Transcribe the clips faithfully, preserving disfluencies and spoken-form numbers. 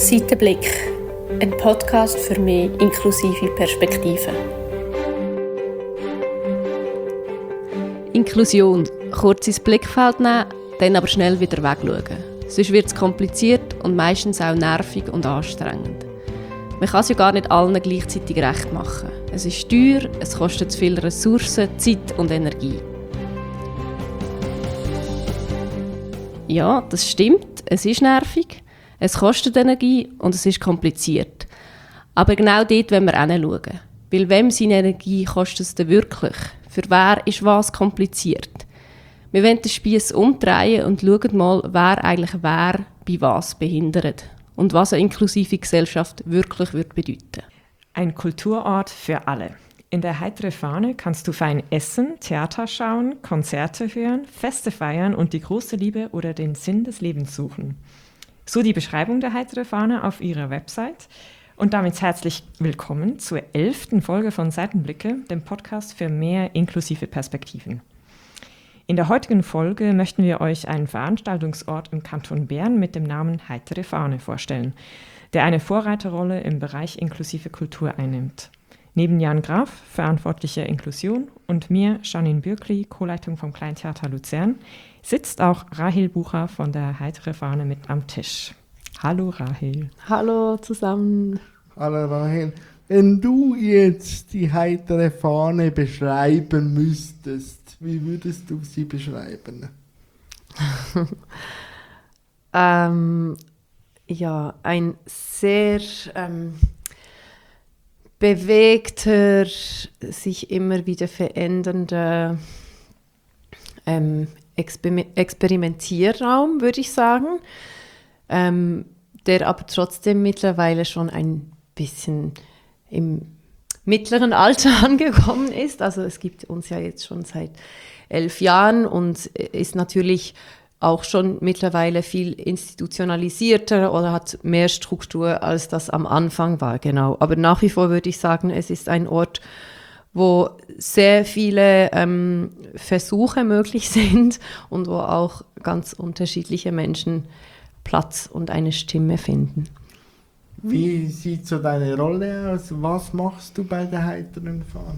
Seitenblick, ein Podcast für mehr inklusive Perspektiven. Inklusion. Kurz ins Blickfeld nehmen, dann aber schnell wieder wegschauen. Sonst wird es kompliziert und meistens auch nervig und anstrengend. Man kann es ja gar nicht allen gleichzeitig recht machen. Es ist teuer, es kostet zu viele Ressourcen, Zeit und Energie. Ja, das stimmt, es ist nervig, es kostet Energie und es ist kompliziert. Aber genau dort wollen wir hinschauen. Weil wem seine Energie kostet es denn wirklich? Für wer ist was kompliziert? Wir wollen den Spiess umdrehen und schauen mal, wer eigentlich wer bei was behindert und was eine inklusive Gesellschaft wirklich wird bedeuten. Ein Kulturort für alle. In der Heitere Fahne kannst du fein essen, Theater schauen, Konzerte hören, Feste feiern und die große Liebe oder den Sinn des Lebens suchen. So die Beschreibung der Heitere Fahne auf ihrer Website. Und damit herzlich willkommen zur elften Folge von Seitenblicke, dem Podcast für mehr inklusive Perspektiven. In der heutigen Folge möchten wir euch einen Veranstaltungsort im Kanton Bern mit dem Namen Heitere Fahne vorstellen, der eine Vorreiterrolle im Bereich inklusive Kultur einnimmt. Neben Jan Graf, verantwortlicher Inklusion, und mir, Janine Bürkli, Co-Leitung vom Kleintheater Luzern, sitzt auch Rahel Bucher von der Heitere Fahne mit am Tisch. Hallo Rahel. Hallo zusammen. Hallo Rahel. Wenn du jetzt die Heitere Fahne beschreiben müsstest, wie würdest du sie beschreiben? ähm, ja, ein sehr ähm, bewegter, sich immer wieder verändernder ähm, Exper- Experimentierraum, würde ich sagen, ähm, der aber trotzdem mittlerweile schon ein bisschen im mittleren Alter angekommen ist. Also es gibt uns ja jetzt schon seit elf Jahren und ist natürlich auch schon mittlerweile viel institutionalisierter oder hat mehr Struktur, als das am Anfang war, genau. Aber nach wie vor würde ich sagen, es ist ein Ort, wo sehr viele ähm, Versuche möglich sind und wo auch ganz unterschiedliche Menschen Platz und eine Stimme finden. Wie sieht so deine Rolle aus? Was machst du bei der Heiteren Fahne?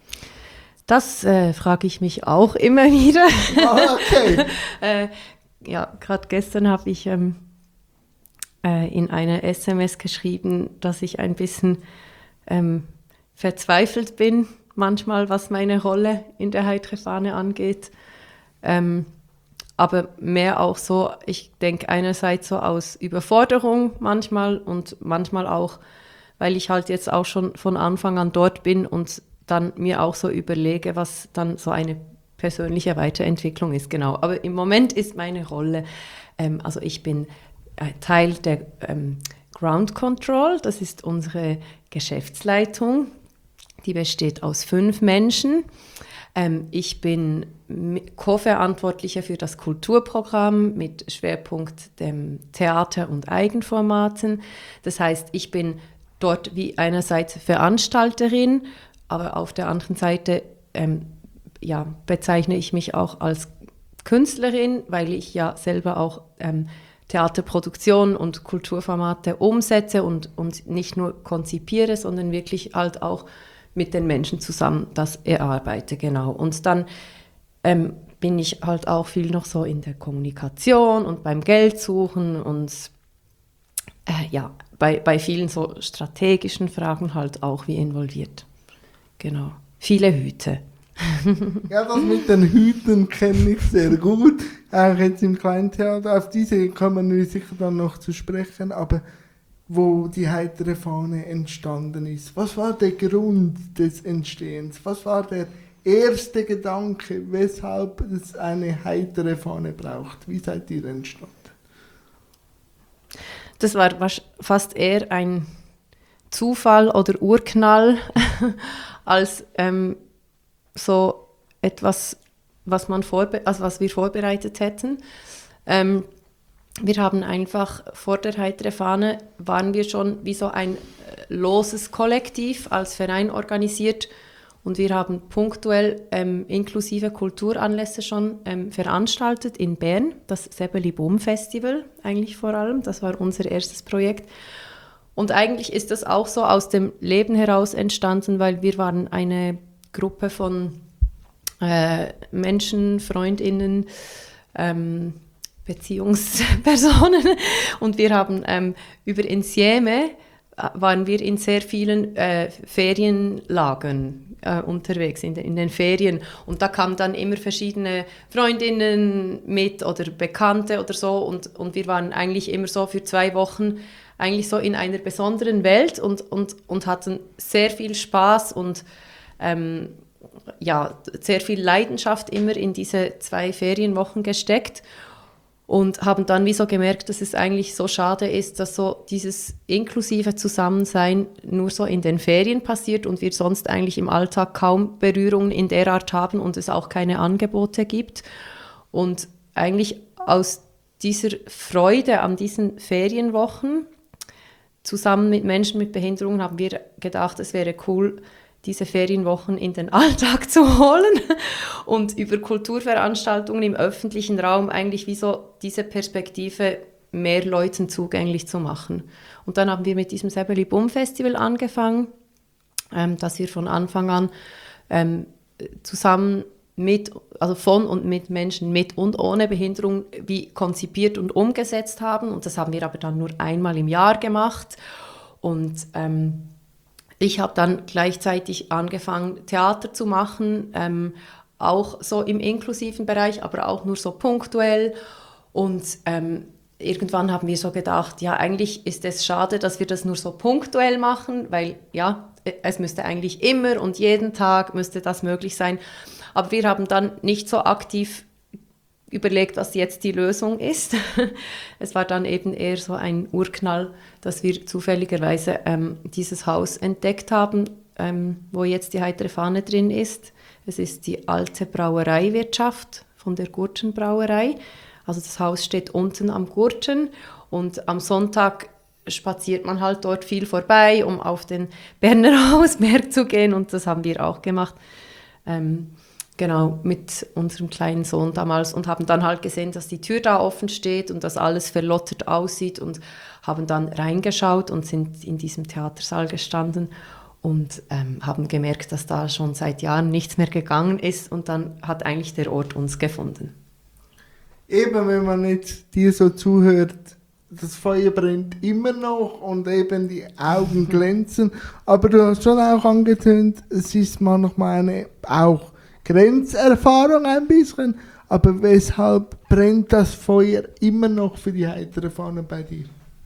Das äh, frage ich mich auch immer wieder. Ah, okay. äh, ja, gerade gestern habe ich ähm, äh, in einer S M S geschrieben, dass ich ein bisschen ähm, verzweifelt bin, manchmal, was meine Rolle in der Heitere Fahne angeht. Ähm, aber mehr auch so, ich denke einerseits so aus Überforderung manchmal und manchmal auch, weil ich halt jetzt auch schon von Anfang an dort bin und dann mir auch so überlege, was dann so eine persönliche Weiterentwicklung ist, genau. Aber im Moment ist meine Rolle, ähm, also ich bin äh, Teil der ähm, Ground Control, das ist unsere Geschäftsleitung, die besteht aus fünf Menschen. Ähm, ich bin Co-Verantwortliche für das Kulturprogramm mit Schwerpunkt dem Theater und Eigenformaten. Das heißt, ich bin dort wie einerseits Veranstalterin, aber auf der anderen Seite ähm, ja, bezeichne ich mich auch als Künstlerin, weil ich ja selber auch ähm, Theaterproduktion und Kulturformate umsetze und, und nicht nur konzipiere, sondern wirklich halt auch mit den Menschen zusammen das erarbeite, genau. Und dann ähm, bin ich halt auch viel noch so in der Kommunikation und beim Geldsuchen und äh, ja, bei, bei vielen so strategischen Fragen halt auch wie involviert. Genau. Viele Hüte. Ja, das mit den Hüten kenne ich sehr gut, auch jetzt im Kleintheater. Auf diese kommen wir sicher dann noch zu sprechen, aber wo die Heitere Fahne entstanden ist. Was war der Grund des Entstehens? Was war der erste Gedanke, weshalb es eine Heitere Fahne braucht? Wie seid ihr entstanden? Das war fast eher ein Zufall oder Urknall als ähm, so etwas, was, man vorbe- also was wir vorbereitet hätten. Ähm, Wir haben einfach vor der Heitere Fahne, waren wir schon wie so ein loses Kollektiv als Verein organisiert Und wir haben punktuell ähm, inklusive Kulturanlässe schon ähm, veranstaltet in Bern, das Säbeli Boom Festival eigentlich vor allem, das war unser erstes Projekt. Und eigentlich ist das auch so aus dem Leben heraus entstanden, weil wir waren eine Gruppe von äh, Menschen, FreundInnen, ähm, Beziehungspersonen und wir haben ähm, über Insieme waren wir in sehr vielen äh, Ferienlagern äh, unterwegs, in, de, in den Ferien. Und da kamen dann immer verschiedene Freundinnen mit oder Bekannte oder so. Und, und wir waren eigentlich immer so für zwei Wochen eigentlich so in einer besonderen Welt und, und, und hatten sehr viel Spaß und ähm, ja, sehr viel Leidenschaft immer in diese zwei Ferienwochen gesteckt. Und haben dann wie so gemerkt, dass es eigentlich so schade ist, dass so dieses inklusive Zusammensein nur so in den Ferien passiert und wir sonst eigentlich im Alltag kaum Berührungen in der Art haben und es auch keine Angebote gibt. Und eigentlich aus dieser Freude an diesen Ferienwochen zusammen mit Menschen mit Behinderungen haben wir gedacht, es wäre cool, diese Ferienwochen in den Alltag zu holen und über Kulturveranstaltungen im öffentlichen Raum eigentlich wie so diese Perspektive mehr Leuten zugänglich zu machen. Und dann haben wir mit diesem Säbeli Boom Festival angefangen, ähm, dass wir von Anfang an ähm, zusammen mit, also von und mit Menschen mit und ohne Behinderung wie konzipiert und umgesetzt haben. Und das haben wir aber dann nur einmal im Jahr gemacht. Und ähm, ich habe dann gleichzeitig angefangen, Theater zu machen, ähm, auch so im inklusiven Bereich, aber auch nur so punktuell. Und ähm, irgendwann haben wir so gedacht, ja, eigentlich ist es schade, dass wir das nur so punktuell machen, weil ja, es müsste eigentlich immer und jeden Tag müsste das möglich sein. Aber wir haben dann nicht so aktiv überlegt, was jetzt die Lösung ist. Es war dann eben eher so ein Urknall, dass wir zufälligerweise ähm, dieses Haus entdeckt haben, ähm, wo jetzt die Heitere Fahne drin ist. Es ist die alte Brauereiwirtschaft von der Gurtschenbrauerei. Also das Haus steht unten am Gurtschen und am Sonntag spaziert man halt dort viel vorbei, um auf den Berner Hausberg zu gehen und das haben wir auch gemacht. Ähm, Genau, mit unserem kleinen Sohn damals und haben dann halt gesehen, dass die Tür da offen steht und dass alles verlottert aussieht und haben dann reingeschaut und sind in diesem Theatersaal gestanden und ähm, haben gemerkt, dass da schon seit Jahren nichts mehr gegangen ist und dann hat eigentlich der Ort uns gefunden. Eben, wenn man jetzt dir so zuhört, das Feuer brennt immer noch und eben die Augen glänzen, aber du hast schon auch angetönt, es ist manchmal eine auch Grenzerfahrung ein bisschen, aber weshalb brennt das Feuer immer noch für die Heitere Fahne bei dir?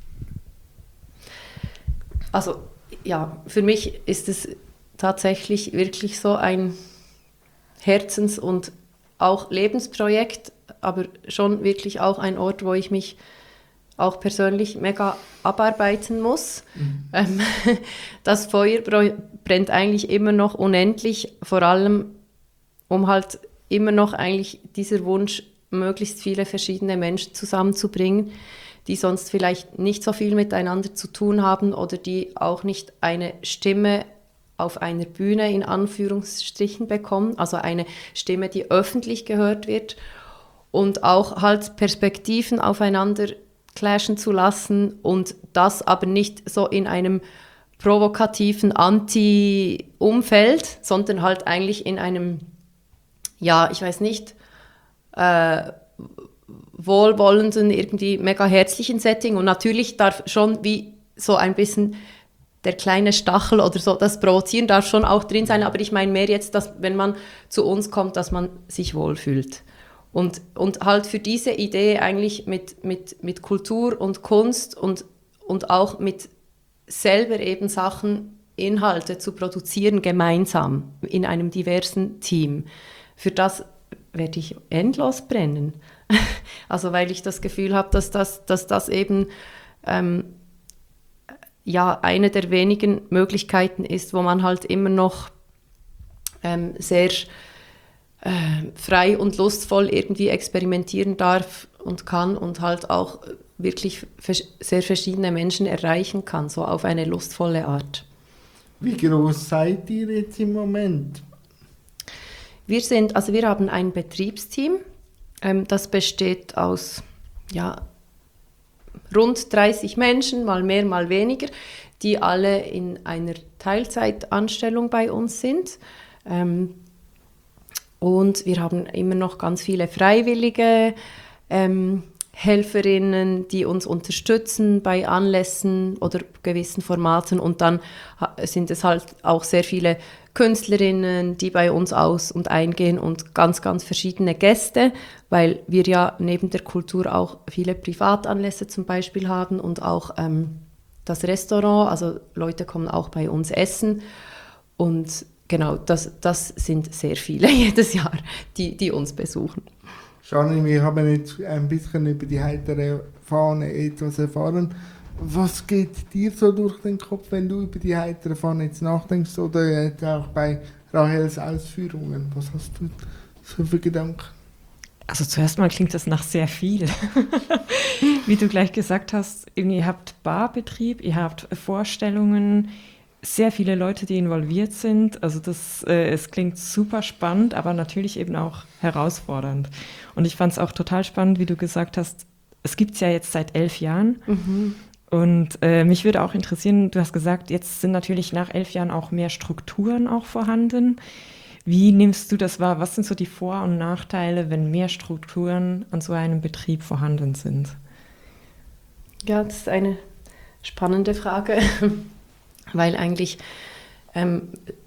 Also ja, für mich ist es tatsächlich wirklich so ein Herzens- und auch Lebensprojekt, aber schon wirklich auch ein Ort, wo ich mich auch persönlich mega abarbeiten muss. Mhm. Ähm, das Feuer brennt eigentlich immer noch unendlich, vor allem um halt immer noch eigentlich dieser Wunsch, möglichst viele verschiedene Menschen zusammenzubringen, die sonst vielleicht nicht so viel miteinander zu tun haben oder die auch nicht eine Stimme auf einer Bühne in Anführungsstrichen bekommen, also eine Stimme, die öffentlich gehört wird und auch halt Perspektiven aufeinander clashen zu lassen und das aber nicht so in einem provokativen Anti-Umfeld, sondern halt eigentlich in einem, ja, ich weiß nicht, äh, wohlwollenden, irgendwie mega herzlichen Setting. Und natürlich darf schon wie so ein bisschen der kleine Stachel oder so, das Provozieren darf schon auch drin sein, aber ich meine mehr jetzt, dass wenn man zu uns kommt, dass man sich wohlfühlt. Und, und halt für diese Idee eigentlich mit, mit, mit Kultur und Kunst und, und auch mit selber eben Sachen, Inhalte zu produzieren, gemeinsam in einem diversen Team. Für das werde ich endlos brennen. Also weil ich das Gefühl habe, dass das, dass das eben ähm, ja, eine der wenigen Möglichkeiten ist, wo man halt immer noch ähm, sehr äh, frei und lustvoll irgendwie experimentieren darf und kann und halt auch wirklich sehr verschiedene Menschen erreichen kann, so auf eine lustvolle Art. Wie groß seid ihr jetzt im Moment? Wir sind, also wir haben ein Betriebsteam, ähm, das besteht aus ja, rund dreißig Menschen, mal mehr, mal weniger, die alle in einer Teilzeitanstellung bei uns sind. Ähm, und wir haben immer noch ganz viele freiwillige ähm, Helferinnen, die uns unterstützen bei Anlässen oder gewissen Formaten. Und dann sind es halt auch sehr viele Künstlerinnen, die bei uns aus- und eingehen und ganz, ganz verschiedene Gäste, weil wir ja neben der Kultur auch viele Privatanlässe zum Beispiel haben und auch ähm, das Restaurant, also Leute kommen auch bei uns essen und genau, das, das sind sehr viele jedes Jahr, die, die uns besuchen. Shani, wir haben jetzt ein bisschen über die heitere Fahne etwas erfahren. Was geht dir so durch den Kopf, wenn du über die heitere Fahne jetzt nachdenkst oder jetzt auch bei Rahels Ausführungen? Was hast du so für Gedanken? Also zuerst mal klingt das nach sehr viel. Wie du gleich gesagt hast, ihr habt Barbetrieb, ihr habt Vorstellungen, sehr viele Leute, die involviert sind. Also das, äh, es klingt super spannend, aber natürlich eben auch herausfordernd. Und ich fand es auch total spannend, wie du gesagt hast, es gibt es ja jetzt seit elf Jahren. Mhm. Und äh, mich würde auch interessieren, du hast gesagt, jetzt sind natürlich nach elf Jahren auch mehr Strukturen auch vorhanden. Wie nimmst du das wahr? Was sind so die Vor- und Nachteile, wenn mehr Strukturen an so einem Betrieb vorhanden sind? Ja, das ist eine spannende Frage, weil eigentlich, ähm,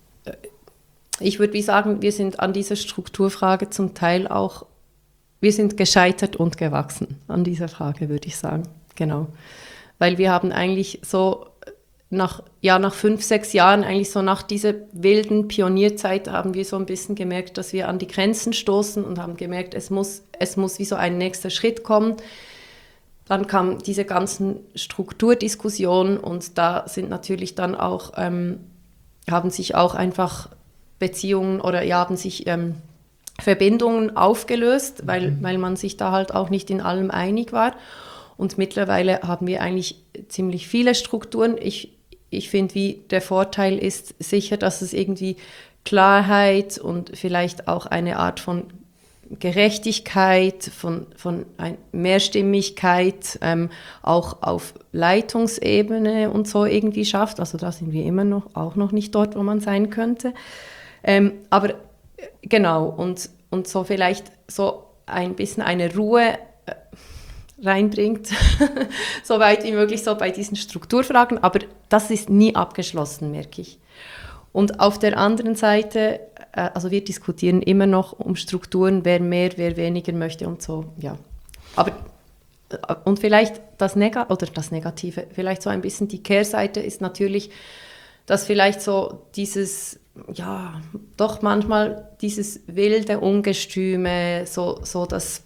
ich würde wie sagen, wir sind an dieser Strukturfrage zum Teil auch, wir sind gescheitert und gewachsen an dieser Frage, würde ich sagen, genau. Weil wir haben eigentlich so nach, ja, nach fünf, sechs Jahren, eigentlich so nach dieser wilden Pionierzeit, haben wir so ein bisschen gemerkt, dass wir an die Grenzen stoßen und haben gemerkt, es muss, es muss wie so ein nächster Schritt kommen. Dann kam diese ganzen Strukturdiskussionen und da sind natürlich dann auch, ähm, haben sich auch einfach Beziehungen oder ja, haben sich ähm, Verbindungen aufgelöst, weil, mhm. weil man sich da halt auch nicht in allem einig war. Und mittlerweile haben wir eigentlich ziemlich viele Strukturen. Ich, ich finde, wie der Vorteil ist sicher, dass es irgendwie Klarheit und vielleicht auch eine Art von Gerechtigkeit, von, von ein Mehrstimmigkeit ähm, auch auf Leitungsebene und so irgendwie schafft. Also da sind wir immer noch, auch noch nicht dort, wo man sein könnte. Ähm, aber genau, und, und so vielleicht so ein bisschen eine Ruhe äh, reinbringt, so weit wie möglich so bei diesen Strukturfragen, aber das ist nie abgeschlossen, merke ich. Und auf der anderen Seite, äh, also wir diskutieren immer noch um Strukturen, wer mehr, wer weniger möchte und so, ja. Aber, äh, und vielleicht das Neg- oder das Negative, vielleicht so ein bisschen die Kehrseite ist natürlich, dass vielleicht so dieses, ja, doch manchmal dieses wilde Ungestüme, so, so das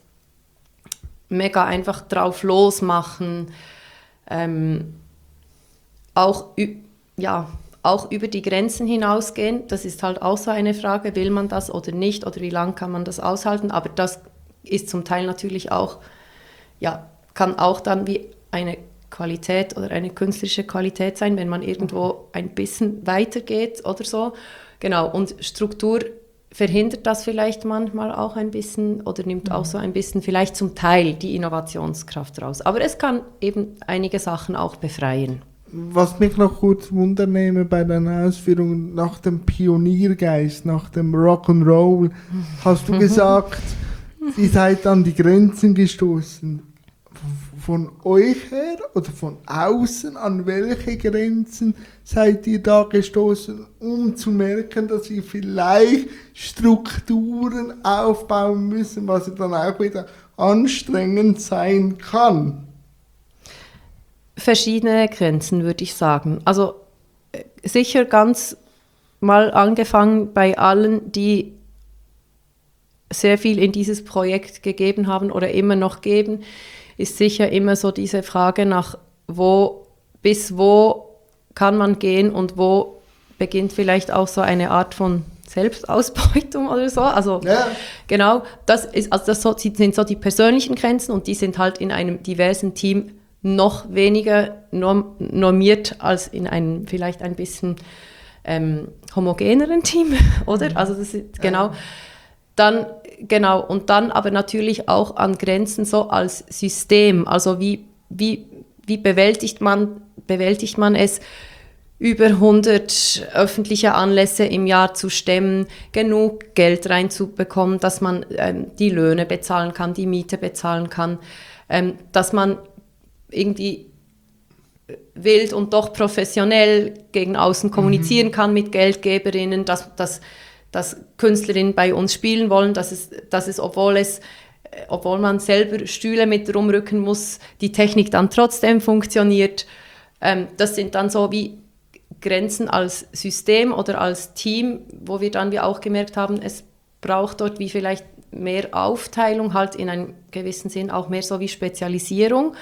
mega einfach drauf losmachen, ähm, auch, ja, auch über die Grenzen hinausgehen. Das ist halt auch so eine Frage, will man das oder nicht oder wie lange kann man das aushalten, aber das ist zum Teil natürlich auch, ja, kann auch dann wie eine Qualität oder eine künstlerische Qualität sein, wenn man irgendwo ein bisschen weitergeht oder so. Genau, und Struktur verhindert das vielleicht manchmal auch ein bisschen oder nimmt auch so ein bisschen vielleicht zum Teil die Innovationskraft raus. Aber es kann eben einige Sachen auch befreien. Was mich noch kurz wundernehme bei deiner Ausführung, nach dem Pioniergeist, nach dem Rock'n'Roll, hast du gesagt, ihr seid an die Grenzen gestoßen. Von euch her oder von außen, an welche Grenzen seid ihr da gestoßen, um zu merken, dass ihr vielleicht Strukturen aufbauen müssen, was dann auch wieder anstrengend sein kann? Verschiedene Grenzen, würde ich sagen. Also sicher ganz mal angefangen bei allen, die sehr viel in dieses Projekt gegeben haben oder immer noch geben, ist sicher immer so diese Frage nach, wo bis wo kann man gehen und wo beginnt vielleicht auch so eine Art von Selbstausbeutung oder so. Also ja. Genau, das, ist, also das sind so die persönlichen Grenzen und die sind halt in einem diversen Team noch weniger norm- normiert als in einem vielleicht ein bisschen ähm, homogeneren Team, oder? Also das ist genau. dann, genau, und dann aber natürlich auch an Grenzen so als System. Also wie, wie, wie bewältigt man, bewältigt man es, über hundert öffentliche Anlässe im Jahr zu stemmen, genug Geld reinzubekommen, dass man ähm, die Löhne bezahlen kann, die Miete bezahlen kann, ähm, dass man irgendwie wild und doch professionell gegen außen kommunizieren mhm. kann mit Geldgeberinnen, dass, dass, dass Künstlerinnen bei uns spielen wollen, dass es, dass es, obwohl es, obwohl man selber Stühle mit rumrücken muss, die Technik dann trotzdem funktioniert. Ähm, das sind dann so wie Grenzen als System oder als Team, wo wir dann wie auch gemerkt haben, es braucht dort wie vielleicht mehr Aufteilung, halt in einem gewissen Sinn auch mehr so wie Spezialisierung.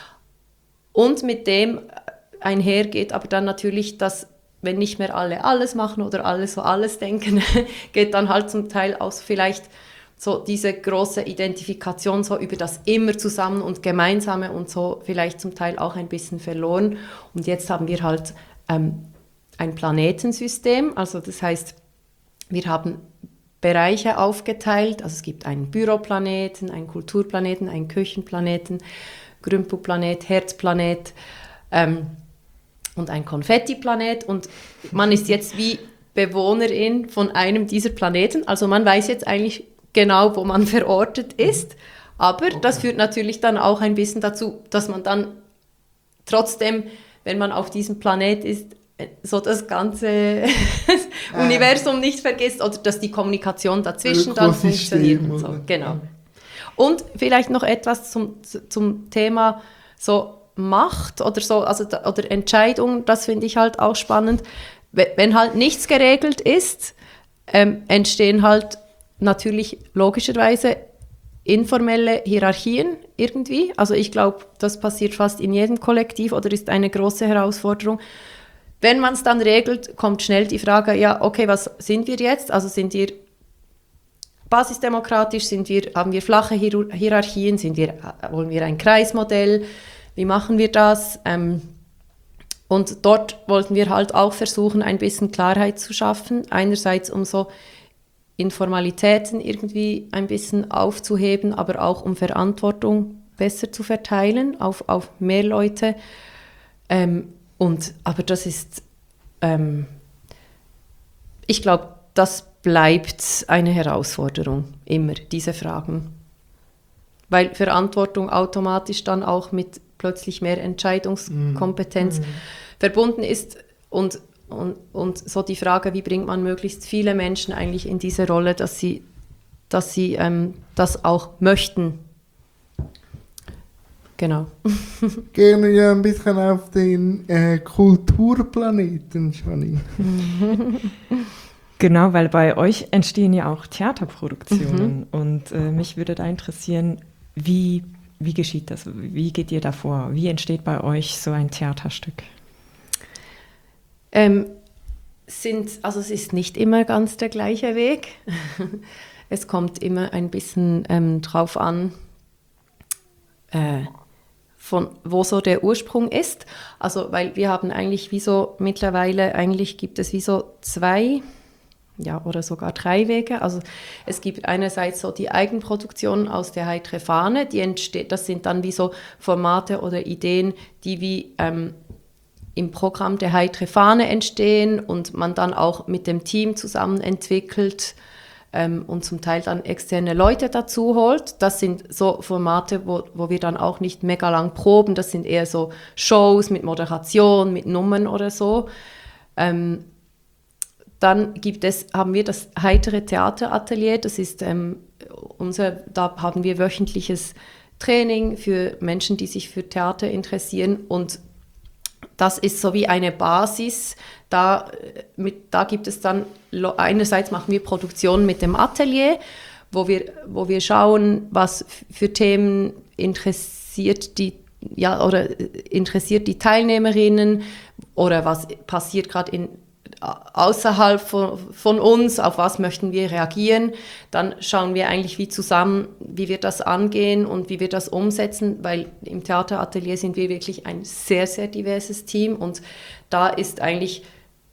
Und mit dem einhergeht aber dann natürlich, dass wenn nicht mehr alle alles machen oder alle so alles denken, geht dann halt zum Teil auch vielleicht so diese große Identifikation so über das immer zusammen und Gemeinsame und so vielleicht zum Teil auch ein bisschen verloren. Und jetzt haben wir halt ähm, ein Planetensystem, also das heißt, wir haben Bereiche aufgeteilt, also es gibt einen Büroplaneten, einen Kulturplaneten, einen Küchenplaneten, Grünpo-Planet, Herzplanet ähm, und ein Konfetti-Planet und man ist jetzt wie Bewohnerin von einem dieser Planeten, also man weiß jetzt eigentlich genau, wo man verortet ist, aber okay. Das führt natürlich dann auch ein bisschen dazu, dass man dann trotzdem, wenn man auf diesem Planet ist, so das ganze äh. Universum nicht vergisst oder dass die Kommunikation dazwischen dann funktioniert und so. Genau. Und vielleicht noch etwas zum, zum Thema so Macht oder so, also oder Entscheidung, das finde ich halt auch spannend. Wenn halt nichts geregelt ist, ähm, entstehen halt natürlich logischerweise informelle Hierarchien irgendwie. Also ich glaube, das passiert fast in jedem Kollektiv oder ist eine große Herausforderung. Wenn man es dann regelt, kommt schnell die Frage, ja, okay, was sind wir jetzt? Also sind wir basisdemokratisch, sind wir, haben wir flache Hier- Hierarchien, sind wir, wollen wir ein Kreismodell? Wie machen wir das? Ähm, und dort wollten wir halt auch versuchen, ein bisschen Klarheit zu schaffen. Einerseits, um so Informalitäten irgendwie ein bisschen aufzuheben, aber auch um Verantwortung besser zu verteilen auf, auf mehr Leute. Ähm, und, aber das ist, ähm, ich glaube, das bleibt eine Herausforderung, immer, diese Fragen. Weil Verantwortung automatisch dann auch mit plötzlich mehr Entscheidungskompetenz mm. verbunden ist und Und, und so die Frage, wie bringt man möglichst viele Menschen eigentlich in diese Rolle, dass sie, dass sie ähm, das auch möchten. Genau. Gehen wir ja ein bisschen auf den äh, Kulturplaneten, Janine. Genau, weil bei euch entstehen ja auch Theaterproduktionen. Mhm. Und äh, mich würde da interessieren, wie, wie geschieht das? Wie geht ihr da vor? Wie entsteht bei euch so ein Theaterstück? Ähm, sind, also es ist nicht immer ganz der gleiche Weg. Es kommt immer ein bisschen ähm, drauf an, äh, von wo so der Ursprung ist. Also weil wir haben eigentlich wie so mittlerweile, eigentlich gibt es wie so zwei, ja oder sogar drei Wege. Also es gibt einerseits so die Eigenproduktion aus der Heitere Fahne, die entsteht, das sind dann wie so Formate oder Ideen, die wie ähm, im Programm der Heitere Fahne entstehen und man dann auch mit dem Team zusammen entwickelt ähm, und zum Teil dann externe Leute dazu holt. Das sind so Formate, wo, wo wir dann auch nicht mega lang proben. Das sind eher so Shows mit Moderation, mit Nummern oder so. Ähm, dann gibt es, haben wir das Heitere Theateratelier. Das ist ähm, unser, da haben wir wöchentliches Training für Menschen, die sich für Theater interessieren und das ist so wie eine Basis, da, mit, da gibt es dann, einerseits machen wir Produktionen mit dem Atelier, wo wir, wo wir schauen, was für Themen interessiert die, ja, oder interessiert die Teilnehmerinnen oder was passiert gerade in außerhalb von, von uns, auf was möchten wir reagieren, dann schauen wir eigentlich wie zusammen, wie wir das angehen und wie wir das umsetzen, weil im Theateratelier sind wir wirklich ein sehr, sehr diverses Team und da ist eigentlich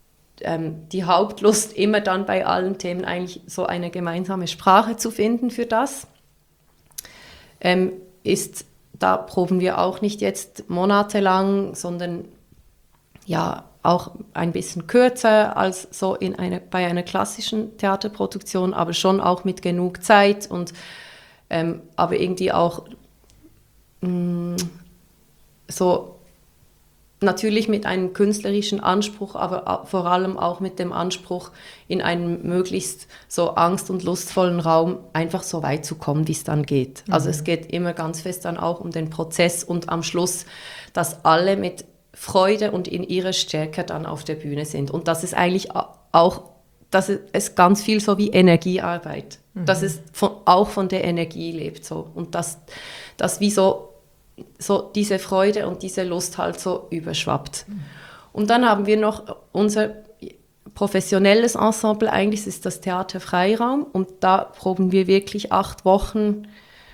ähm, die Hauptlust immer dann bei allen Themen eigentlich so eine gemeinsame Sprache zu finden für das. Ähm, ist, da proben wir auch nicht jetzt monatelang, sondern ja auch ein bisschen kürzer als so in eine, bei einer klassischen Theaterproduktion, aber schon auch mit genug Zeit und ähm, aber irgendwie auch mh, so natürlich mit einem künstlerischen Anspruch, aber vor allem auch mit dem Anspruch, in einem möglichst so angst- und lustvollen Raum einfach so weit zu kommen, wie es dann geht. Mhm. Also es geht immer ganz fest dann auch um den Prozess und am Schluss, dass alle mit Freude und in ihrer Stärke dann auf der Bühne sind. Und das ist eigentlich auch, dass es ganz viel so wie Energiearbeit, mhm. dass es von, auch von der Energie lebt. So. Und dass das wie so, so diese Freude und diese Lust halt so überschwappt. Mhm. Und dann haben wir noch unser professionelles Ensemble, eigentlich ist das Theater Freiraum. Und da proben wir wirklich acht Wochen,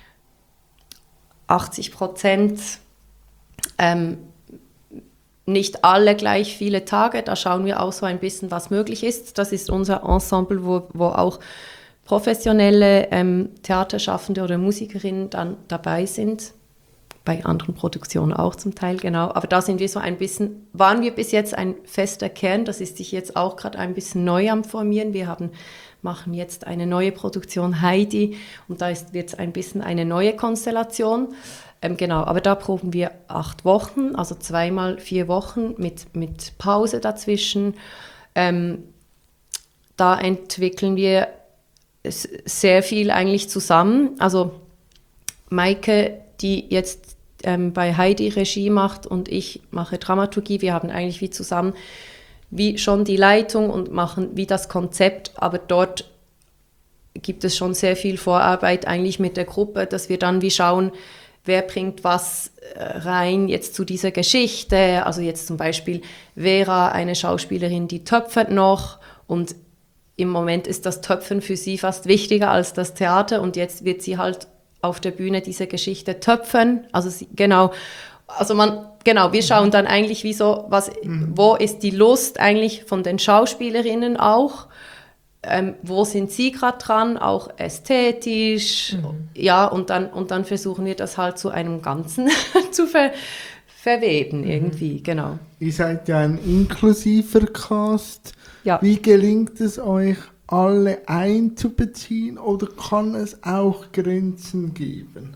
achtzig Prozent, ähm, nicht alle gleich viele Tage, da schauen wir auch so ein bisschen, was möglich ist. Das ist unser Ensemble, wo, wo auch professionelle ähm, Theaterschaffende oder Musikerinnen dann dabei sind. Bei anderen Produktionen auch zum Teil, genau. Aber da sind wir so ein bisschen, waren wir bis jetzt ein fester Kern, das ist sich jetzt auch gerade ein bisschen neu am Formieren. Wir haben, machen jetzt eine neue Produktion, Heidi, und da wird es ein bisschen eine neue Konstellation. Ähm, genau, aber da proben wir acht Wochen, also zweimal vier Wochen mit, mit Pause dazwischen. Ähm, da entwickeln wir sehr viel eigentlich zusammen. Also Maike, die jetzt ähm, bei Heidi Regie macht und ich mache Dramaturgie, wir haben eigentlich wie zusammen wie schon die Leitung und machen wie das Konzept, aber dort gibt es schon sehr viel Vorarbeit eigentlich mit der Gruppe, dass wir dann wie schauen, wer bringt was rein jetzt zu dieser Geschichte? Also jetzt zum Beispiel Vera, eine Schauspielerin, die töpfert noch und im Moment ist das Töpfen für sie fast wichtiger als das Theater und jetzt wird sie halt auf der Bühne diese Geschichte töpfen. Also sie, genau, also man, genau, wir schauen dann eigentlich wie so, was, mhm. wo ist die Lust eigentlich von den Schauspielerinnen auch? Ähm, wo sind sie gerade dran, auch ästhetisch, mhm. ja, und dann, und dann versuchen wir das halt zu einem Ganzen zu ver, verweben, mhm. irgendwie, genau. Ihr seid ja ein inklusiver Cast. Ja. Wie gelingt es euch, alle einzubeziehen, oder kann es auch Grenzen geben?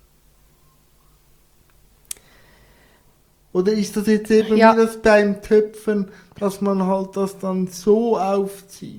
Oder ist das jetzt eben ja. wie das beim Töpfen, dass man halt das dann so aufzieht?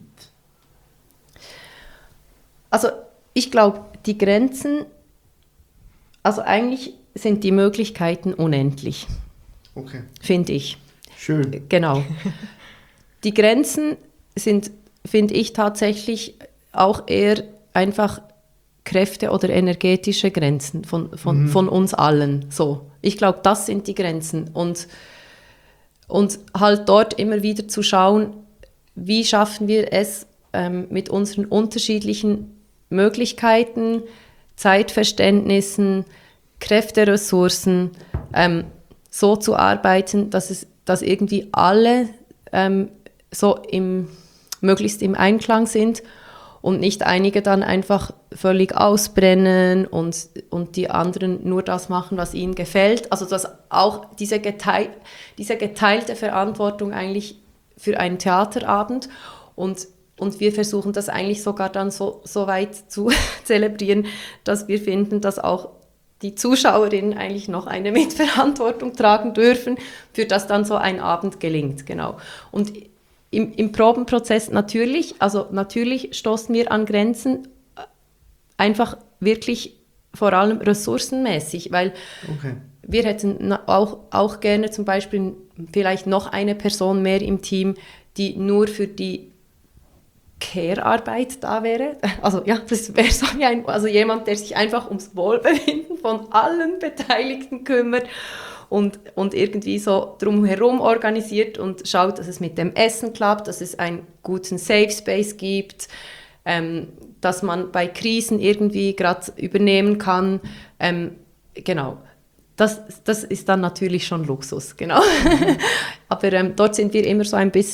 Also ich glaube, die Grenzen, also eigentlich sind die Möglichkeiten unendlich, okay. finde ich. Schön. Genau. Die Grenzen sind, finde ich, tatsächlich auch eher einfach Kräfte oder energetische Grenzen von, von, mhm. von uns allen. So. Ich glaube, das sind die Grenzen. Und, und halt dort immer wieder zu schauen, wie schaffen wir es, ähm, mit unseren unterschiedlichen Möglichkeiten, Zeitverständnissen, Kräfteressourcen ähm, so zu arbeiten, dass es, dass irgendwie alle ähm, so im, möglichst im Einklang sind und nicht einige dann einfach völlig ausbrennen und, und die anderen nur das machen, was ihnen gefällt. Also dass auch diese, geteil, diese geteilte Verantwortung eigentlich für einen Theaterabend und Und wir versuchen das eigentlich sogar dann so, so weit zu zelebrieren, dass wir finden, dass auch die Zuschauerinnen eigentlich noch eine Mitverantwortung tragen dürfen, für das dann so ein Abend gelingt. Genau. Und im, im Probenprozess natürlich, also natürlich stoßen wir an Grenzen, einfach wirklich vor allem ressourcenmäßig, weil okay. wir hätten auch, auch gerne zum Beispiel vielleicht noch eine Person mehr im Team, die nur für die Care-Arbeit da wäre. Also ja, das wäre so wie ein, also jemand, der sich einfach ums Wohlbefinden von allen Beteiligten kümmert und, und irgendwie so drumherum organisiert und schaut, dass es mit dem Essen klappt, dass es einen guten Safe Space gibt, ähm, dass man bei Krisen irgendwie gerade übernehmen kann. Ähm, genau. Das, das ist dann natürlich schon Luxus, genau. Aber ähm, dort sind wir immer so ein bisschen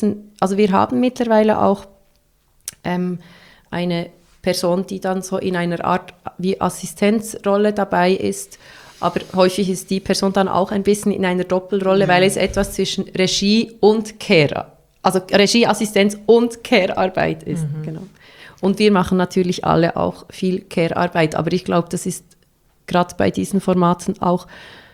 also wir haben mittlerweile auch ähm, eine Person, die dann so in einer Art wie Assistenzrolle dabei ist, aber häufig ist die Person dann auch ein bisschen in einer Doppelrolle, mhm. weil es etwas zwischen Regie und Care, also Regieassistenz und Care-Arbeit ist. Mhm. Genau. Und wir machen natürlich alle auch viel Care-Arbeit, aber ich glaube, das ist gerade bei diesen Formaten auch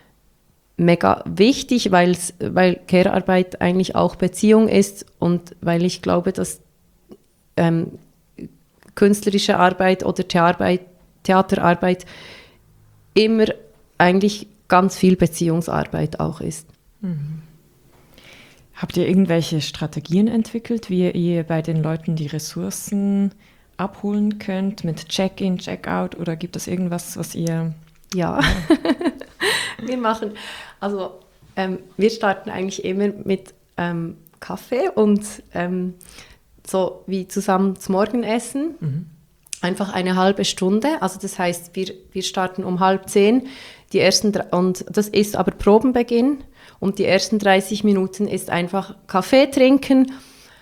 mega wichtig, weil's, weil Care-Arbeit eigentlich auch Beziehung ist und weil ich glaube, dass ähm, künstlerische Arbeit oder Theaterarbeit, Theaterarbeit immer eigentlich ganz viel Beziehungsarbeit auch ist. Mhm. Habt ihr irgendwelche Strategien entwickelt, wie ihr bei den Leuten die Ressourcen abholen könnt mit Check-in, Check-out, oder gibt es irgendwas, was ihr... Ja, wir machen, also ähm, wir starten eigentlich immer mit ähm, Kaffee und ähm, so wie zusammen zum Morgenessen, mhm. einfach eine halbe Stunde, also das heißt, wir, wir starten um halb zehn, die ersten, und das ist aber Probenbeginn und die ersten dreißig Minuten ist einfach Kaffee trinken,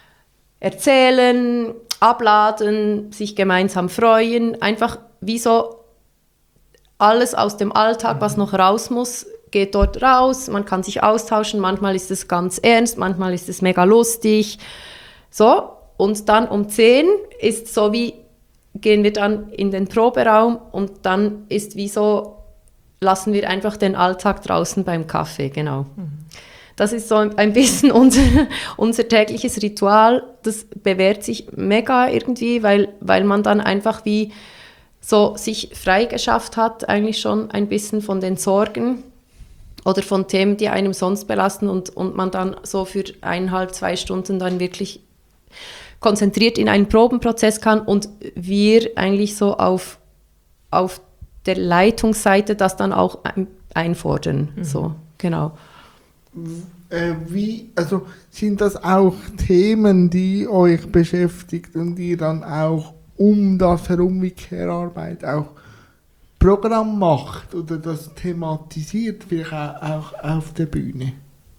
erzählen, abladen, sich gemeinsam freuen, einfach wie so alles aus dem Alltag, was noch raus muss, geht dort raus, man kann sich austauschen, manchmal ist es ganz ernst, manchmal ist es mega lustig, so, und dann um zehn ist so wie, gehen wir dann in den Proberaum und dann ist wie so, lassen wir einfach den Alltag draußen beim Kaffee, genau. Mhm. Das ist so ein bisschen unser, unser tägliches Ritual, das bewährt sich mega irgendwie, weil, weil man dann einfach wie so sich freigeschafft hat, eigentlich schon ein bisschen von den Sorgen oder von Themen, die einem sonst belasten und, und man dann so für eineinhalb, zwei Stunden dann wirklich konzentriert in einen Probenprozess kann und wir eigentlich so auf, auf der Leitungsseite das dann auch ein, einfordern. Mhm. So, genau. Äh, wie, also sind das auch Themen, die euch beschäftigt und die dann auch um das herum wie Care-Arbeit auch Programm macht oder das thematisiert, vielleicht auch auf der Bühne?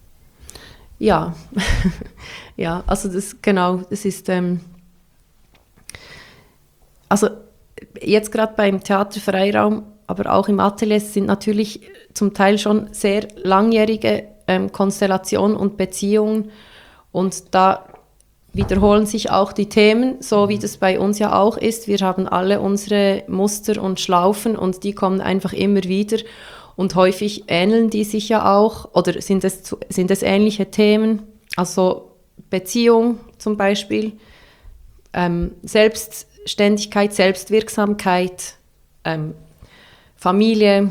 Ja, ja, also das, genau, das ist, ähm, also jetzt gerade beim Theaterfreiraum, aber auch im Atelier sind natürlich zum Teil schon sehr langjährige ähm, Konstellationen und Beziehungen und da wiederholen sich auch die Themen, so wie das bei uns ja auch ist. Wir haben alle unsere Muster und Schlaufen und die kommen einfach immer wieder und häufig ähneln die sich ja auch oder sind es, sind es ähnliche Themen, also Beziehung zum Beispiel, ähm, Selbstständigkeit, Selbstwirksamkeit, ähm, Familie,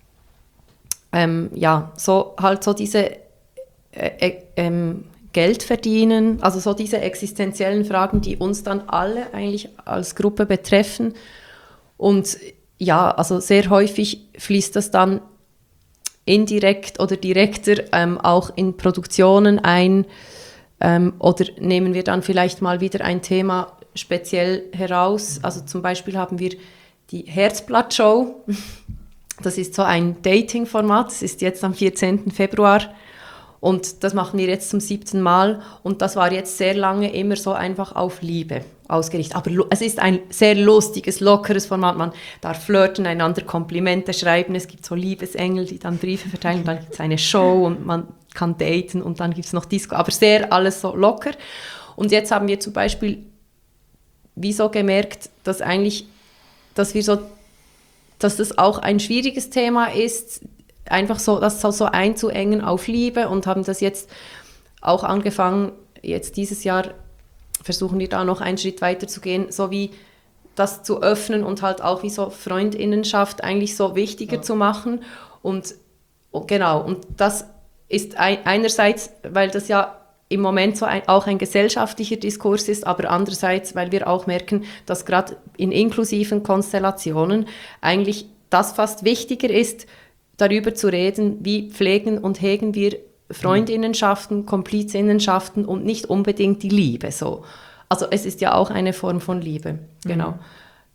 ähm, ja, so halt so diese äh, äh, ähm, Geld verdienen, also so diese existenziellen Fragen, die uns dann alle eigentlich als Gruppe betreffen. Und ja, also sehr häufig fließt das dann indirekt oder direkter ähm, auch in Produktionen ein ähm, oder nehmen wir dann vielleicht mal wieder ein Thema speziell heraus. Also zum Beispiel haben wir die Herzblatt-Show. Das ist so ein Dating-Format, das ist jetzt am vierzehnten Februar. Und das machen wir jetzt zum siebten Mal und das war jetzt sehr lange immer so einfach auf Liebe ausgerichtet. Aber es ist ein sehr lustiges, lockeres Format. Man darf flirten, einander Komplimente schreiben. Es gibt so Liebesengel, die dann Briefe verteilen. Dann gibt es eine Show und man kann daten und dann gibt es noch Disco. Aber sehr alles so locker. Und jetzt haben wir zum Beispiel wie so gemerkt, dass eigentlich, dass wir so, dass das auch ein schwieriges Thema ist, einfach so, das so einzuengen auf Liebe und haben das jetzt auch angefangen, jetzt dieses Jahr versuchen wir da noch einen Schritt weiter zu gehen, so wie das zu öffnen und halt auch wie so Freundinnenschaft eigentlich so wichtiger ja. zu machen und, und genau, und das ist ein, einerseits, weil das ja im Moment so ein, auch ein gesellschaftlicher Diskurs ist, aber andererseits, weil wir auch merken, dass gerade in inklusiven Konstellationen eigentlich das fast wichtiger ist, darüber zu reden, wie pflegen und hegen wir Freundinnenschaften, Komplizinnenschaften und nicht unbedingt die Liebe. So. Also es ist ja auch eine Form von Liebe, genau. Mhm.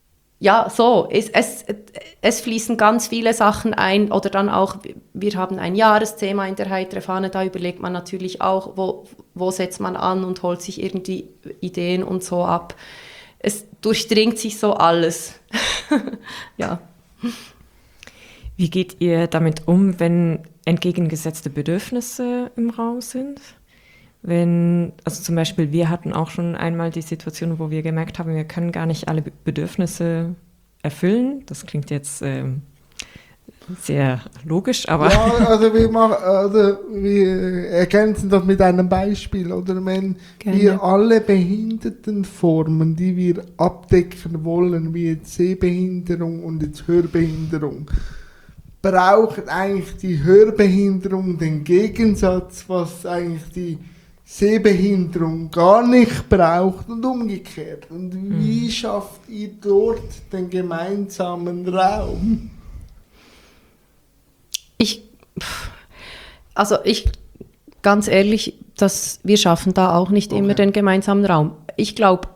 ja, so, es, es, es fließen ganz viele Sachen ein oder dann auch, wir haben ein Jahresthema in der Heitere Fahne, da überlegt man natürlich auch, wo, wo setzt man an und holt sich irgendwie Ideen und so ab. Es durchdringt sich so alles. Ja. Wie geht ihr damit um, wenn entgegengesetzte Bedürfnisse im Raum sind? Wenn, also zum Beispiel, wir hatten auch schon einmal die Situation, wo wir gemerkt haben, wir können gar nicht alle Bedürfnisse erfüllen. Das klingt jetzt ähm, sehr logisch, aber... Ja, also wir, machen, also wir ergänzen das mit einem Beispiel. Oder wenn Gerne. wir alle Behindertenformen, die wir abdecken wollen, wie jetzt Sehbehinderung und jetzt Hörbehinderung, braucht eigentlich die Hörbehinderung den Gegensatz, was eigentlich die Sehbehinderung gar nicht braucht und umgekehrt. Und wie mhm. schafft ihr dort den gemeinsamen Raum? Ich, also ich, ganz ehrlich, dass wir schaffen da auch nicht okay. immer den gemeinsamen Raum. Ich glaube,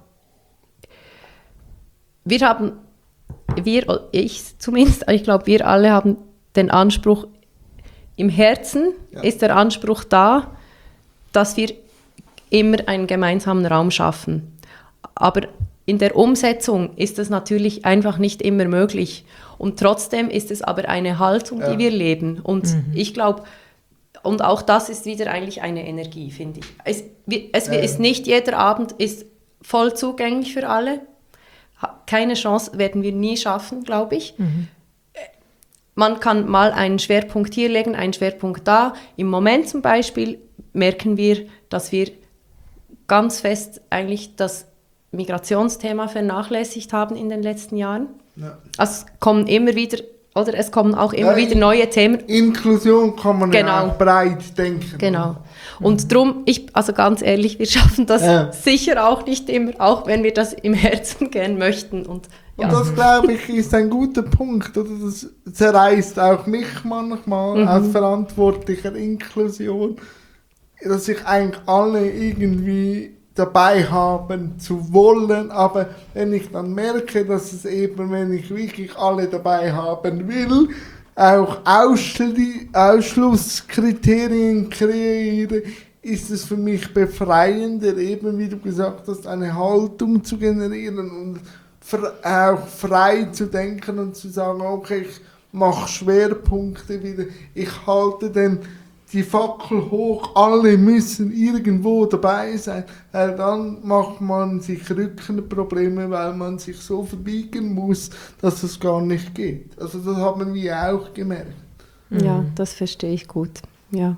wir haben, wir, ich zumindest, ich glaube, wir alle haben den Anspruch, im Herzen ja. ist der Anspruch da, dass wir immer einen gemeinsamen Raum schaffen. Aber in der Umsetzung ist das natürlich einfach nicht immer möglich. Und trotzdem ist es aber eine Haltung, ja. die wir leben. Und mhm. ich glaube, und auch das ist wieder eigentlich eine Energie, finde ich. Es, es ja. ist nicht jeder Abend ist voll zugänglich für alle. Keine Chance werden wir nie schaffen, glaube ich. Mhm. Man kann mal einen Schwerpunkt hier legen, einen Schwerpunkt da. Im Moment zum Beispiel merken wir, dass wir ganz fest eigentlich das Migrationsthema vernachlässigt haben in den letzten Jahren. Ja. Also es kommen immer wieder, oder es kommen auch immer ja, wieder neue Themen. Inklusion kann man genau. ja auch breit denken. Genau. Und mhm. darum, ich, also ganz ehrlich, wir schaffen das ja. sicher auch nicht immer, auch wenn wir das im Herzen gern möchten. Und, ja. und das, glaube ich, ist ein guter Punkt. Oder? Das zerreißt auch mich manchmal mhm. als verantwortlicher Inklusion, dass sich eigentlich alle irgendwie dabei haben zu wollen, aber wenn ich dann merke, dass es eben, wenn ich wirklich alle dabei haben will, auch Ausschli- Ausschlusskriterien kreiere, ist es für mich befreiender, eben wie du gesagt hast, eine Haltung zu generieren und fr- auch frei zu denken und zu sagen, okay, ich mache Schwerpunkte wieder, ich halte den die Fackel hoch, alle müssen irgendwo dabei sein, weil dann macht man sich Rückenprobleme, weil man sich so verbiegen muss, dass es gar nicht geht. Also das haben wir auch gemerkt. Ja, das verstehe ich gut, ja.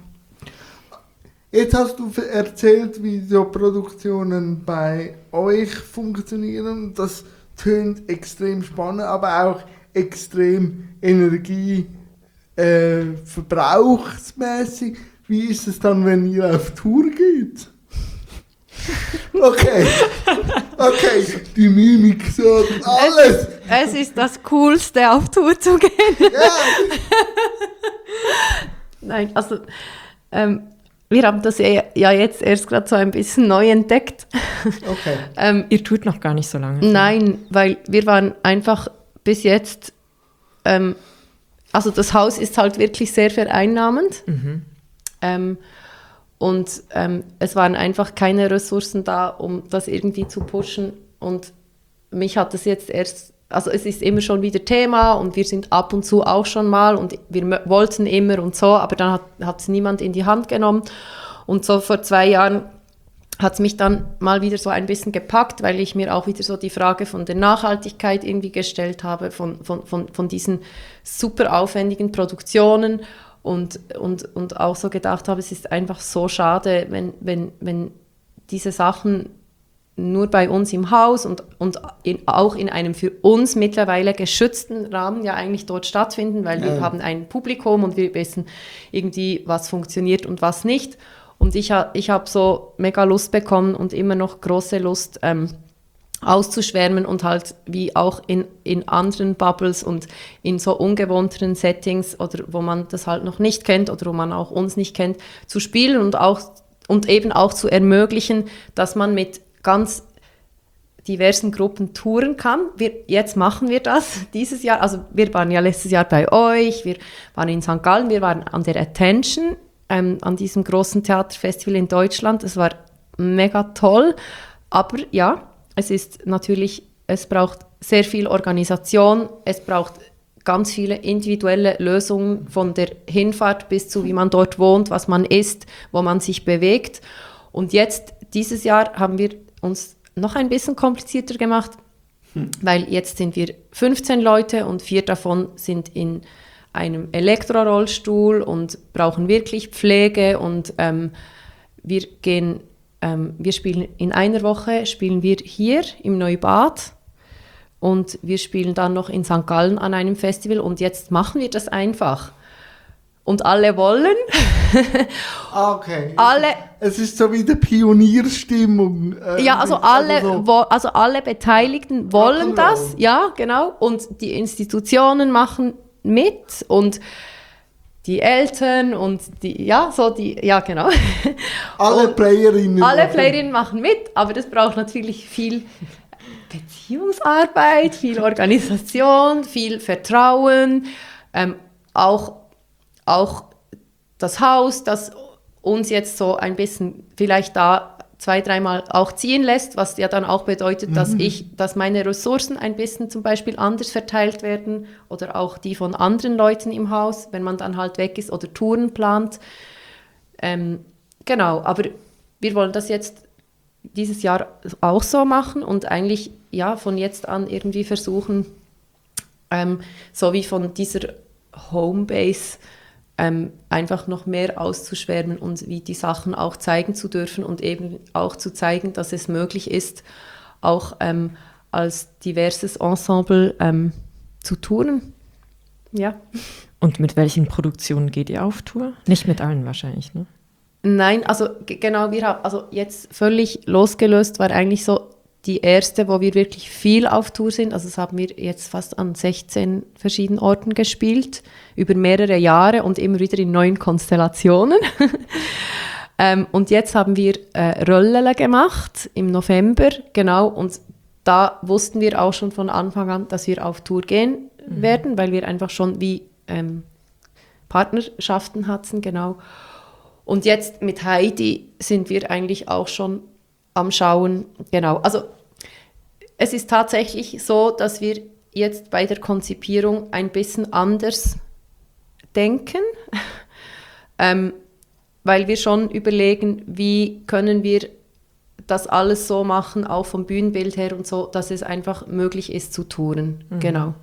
Jetzt hast du erzählt, wie so Produktionen bei euch funktionieren. Das tönt extrem spannend, aber auch extrem Energie Äh, verbrauchsmäßig. Wie ist es dann, wenn ihr auf Tour geht? Okay, okay, die Mimik sagt alles. Es, es ist das Coolste, auf Tour zu gehen. Ja. Nein, also ähm, wir haben das ja, ja jetzt erst gerade so ein bisschen neu entdeckt. Okay. ähm, ihr tut noch gar nicht so lange. Nein, weil wir waren einfach bis jetzt ähm, also das Haus ist halt wirklich sehr vereinnahmend mhm. ähm, und ähm, es waren einfach keine Ressourcen da, um das irgendwie zu pushen und mich hat das jetzt erst, also es ist immer schon wieder Thema und wir sind ab und zu auch schon mal und wir m- wollten immer und so, aber dann hat es niemand in die Hand genommen und so vor zwei Jahren hat es mich dann mal wieder so ein bisschen gepackt, weil ich mir auch wieder so die Frage von der Nachhaltigkeit irgendwie gestellt habe, von, von, von, von diesen super aufwendigen Produktionen und, und, und auch so gedacht habe, es ist einfach so schade, wenn, wenn, wenn diese Sachen nur bei uns im Haus und, und in, auch in einem für uns mittlerweile geschützten Rahmen ja eigentlich dort stattfinden, weil ja. wir haben ein Publikum und wir wissen irgendwie, was funktioniert und was nicht. Und ich, ha, ich habe so mega Lust bekommen und immer noch große Lust, ähm, auszuschwärmen und halt wie auch in, in anderen Bubbles und in so ungewohnteren Settings oder wo man das halt noch nicht kennt oder wo man auch uns nicht kennt, zu spielen und, auch, und eben auch zu ermöglichen, dass man mit ganz diversen Gruppen touren kann. Wir, jetzt machen wir das dieses Jahr. Also wir waren ja letztes Jahr bei euch, wir waren in Sankt Gallen, wir waren an der Attention, ähm, an diesem großen Theaterfestival in Deutschland. Es war mega toll, aber ja, es ist natürlich, es braucht sehr viel Organisation, es braucht ganz viele individuelle Lösungen von der Hinfahrt bis zu, wie man dort wohnt, was man isst, wo man sich bewegt. Und jetzt, dieses Jahr, haben wir uns noch ein bisschen komplizierter gemacht, hm. weil jetzt sind wir fünfzehn Leute und vier davon sind in einem Elektrorollstuhl und brauchen wirklich Pflege und ähm, wir gehen, ähm, wir spielen in einer Woche, spielen wir hier im Neubad und wir spielen dann noch in Sankt Gallen an einem Festival und jetzt machen wir das einfach. Und alle wollen. Okay. alle, es ist so wie die Pionierstimmung. Äh, ja, also alle, also, so. wo, also alle Beteiligten wollen das. Ja, genau. Und die Institutionen machen mit und die Eltern und die, ja, so die, ja, genau. Alle und Playerinnen. Alle machen. Playerinnen machen mit, aber das braucht natürlich viel Beziehungsarbeit, viel Organisation, viel Vertrauen, ähm, auch, auch das Haus, das uns jetzt so ein bisschen vielleicht da zwei, dreimal auch ziehen lässt, was ja dann auch bedeutet, mhm. dass ich, dass meine Ressourcen ein bisschen zum Beispiel anders verteilt werden oder auch die von anderen Leuten im Haus, wenn man dann halt weg ist oder Touren plant. Ähm, genau, aber wir wollen das jetzt dieses Jahr auch so machen und eigentlich ja von jetzt an irgendwie versuchen, ähm, so wie von dieser Homebase ähm, einfach noch mehr auszuschwärmen und wie die Sachen auch zeigen zu dürfen und eben auch zu zeigen, dass es möglich ist, auch ähm, als diverses Ensemble ähm, zu touren. Ja. Und mit welchen Produktionen geht ihr auf Tour? Nicht mit allen wahrscheinlich, ne? Nein, also g- genau, wir haben also jetzt völlig losgelöst, war eigentlich so die erste, wo wir wirklich viel auf Tour sind. Also das haben wir jetzt fast an sechzehn verschiedenen Orten gespielt, über mehrere Jahre und immer wieder in neuen Konstellationen. ähm, und jetzt haben wir äh, Röllele gemacht im November, genau, und da wussten wir auch schon von Anfang an, dass wir auf Tour gehen mhm. werden, weil wir einfach schon wie ähm, Partnerschaften hatten, genau. Und jetzt mit Heidi sind wir eigentlich auch schon am Schauen, genau. Also es ist tatsächlich so, dass wir jetzt bei der Konzipierung ein bisschen anders denken, ähm, weil wir schon überlegen, wie können wir das alles so machen, auch vom Bühnenbild her und so, dass es einfach möglich ist zu touren, mhm. genau.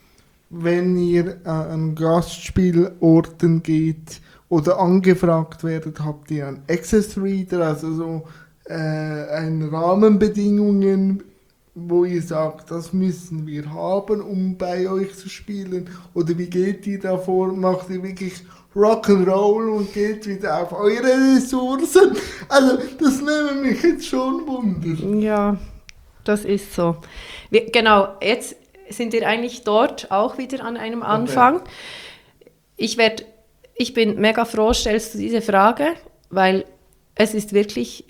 Wenn ihr äh, an Gastspielorten geht oder angefragt werdet, habt ihr einen Access Reader, also so äh, eine Rahmenbedingungen, wo ihr sagt, das müssen wir haben, um bei euch zu spielen? Oder wie geht ihr da vor? Macht ihr wirklich Rock'n'Roll und geht wieder auf eure Ressourcen? Also das nimmt mich jetzt schon wunder. Ja, das ist so. Wir, genau, jetzt sind wir eigentlich dort auch wieder an einem Anfang. Okay. Ich werde Ich bin mega froh, stellst du diese Frage, weil es ist wirklich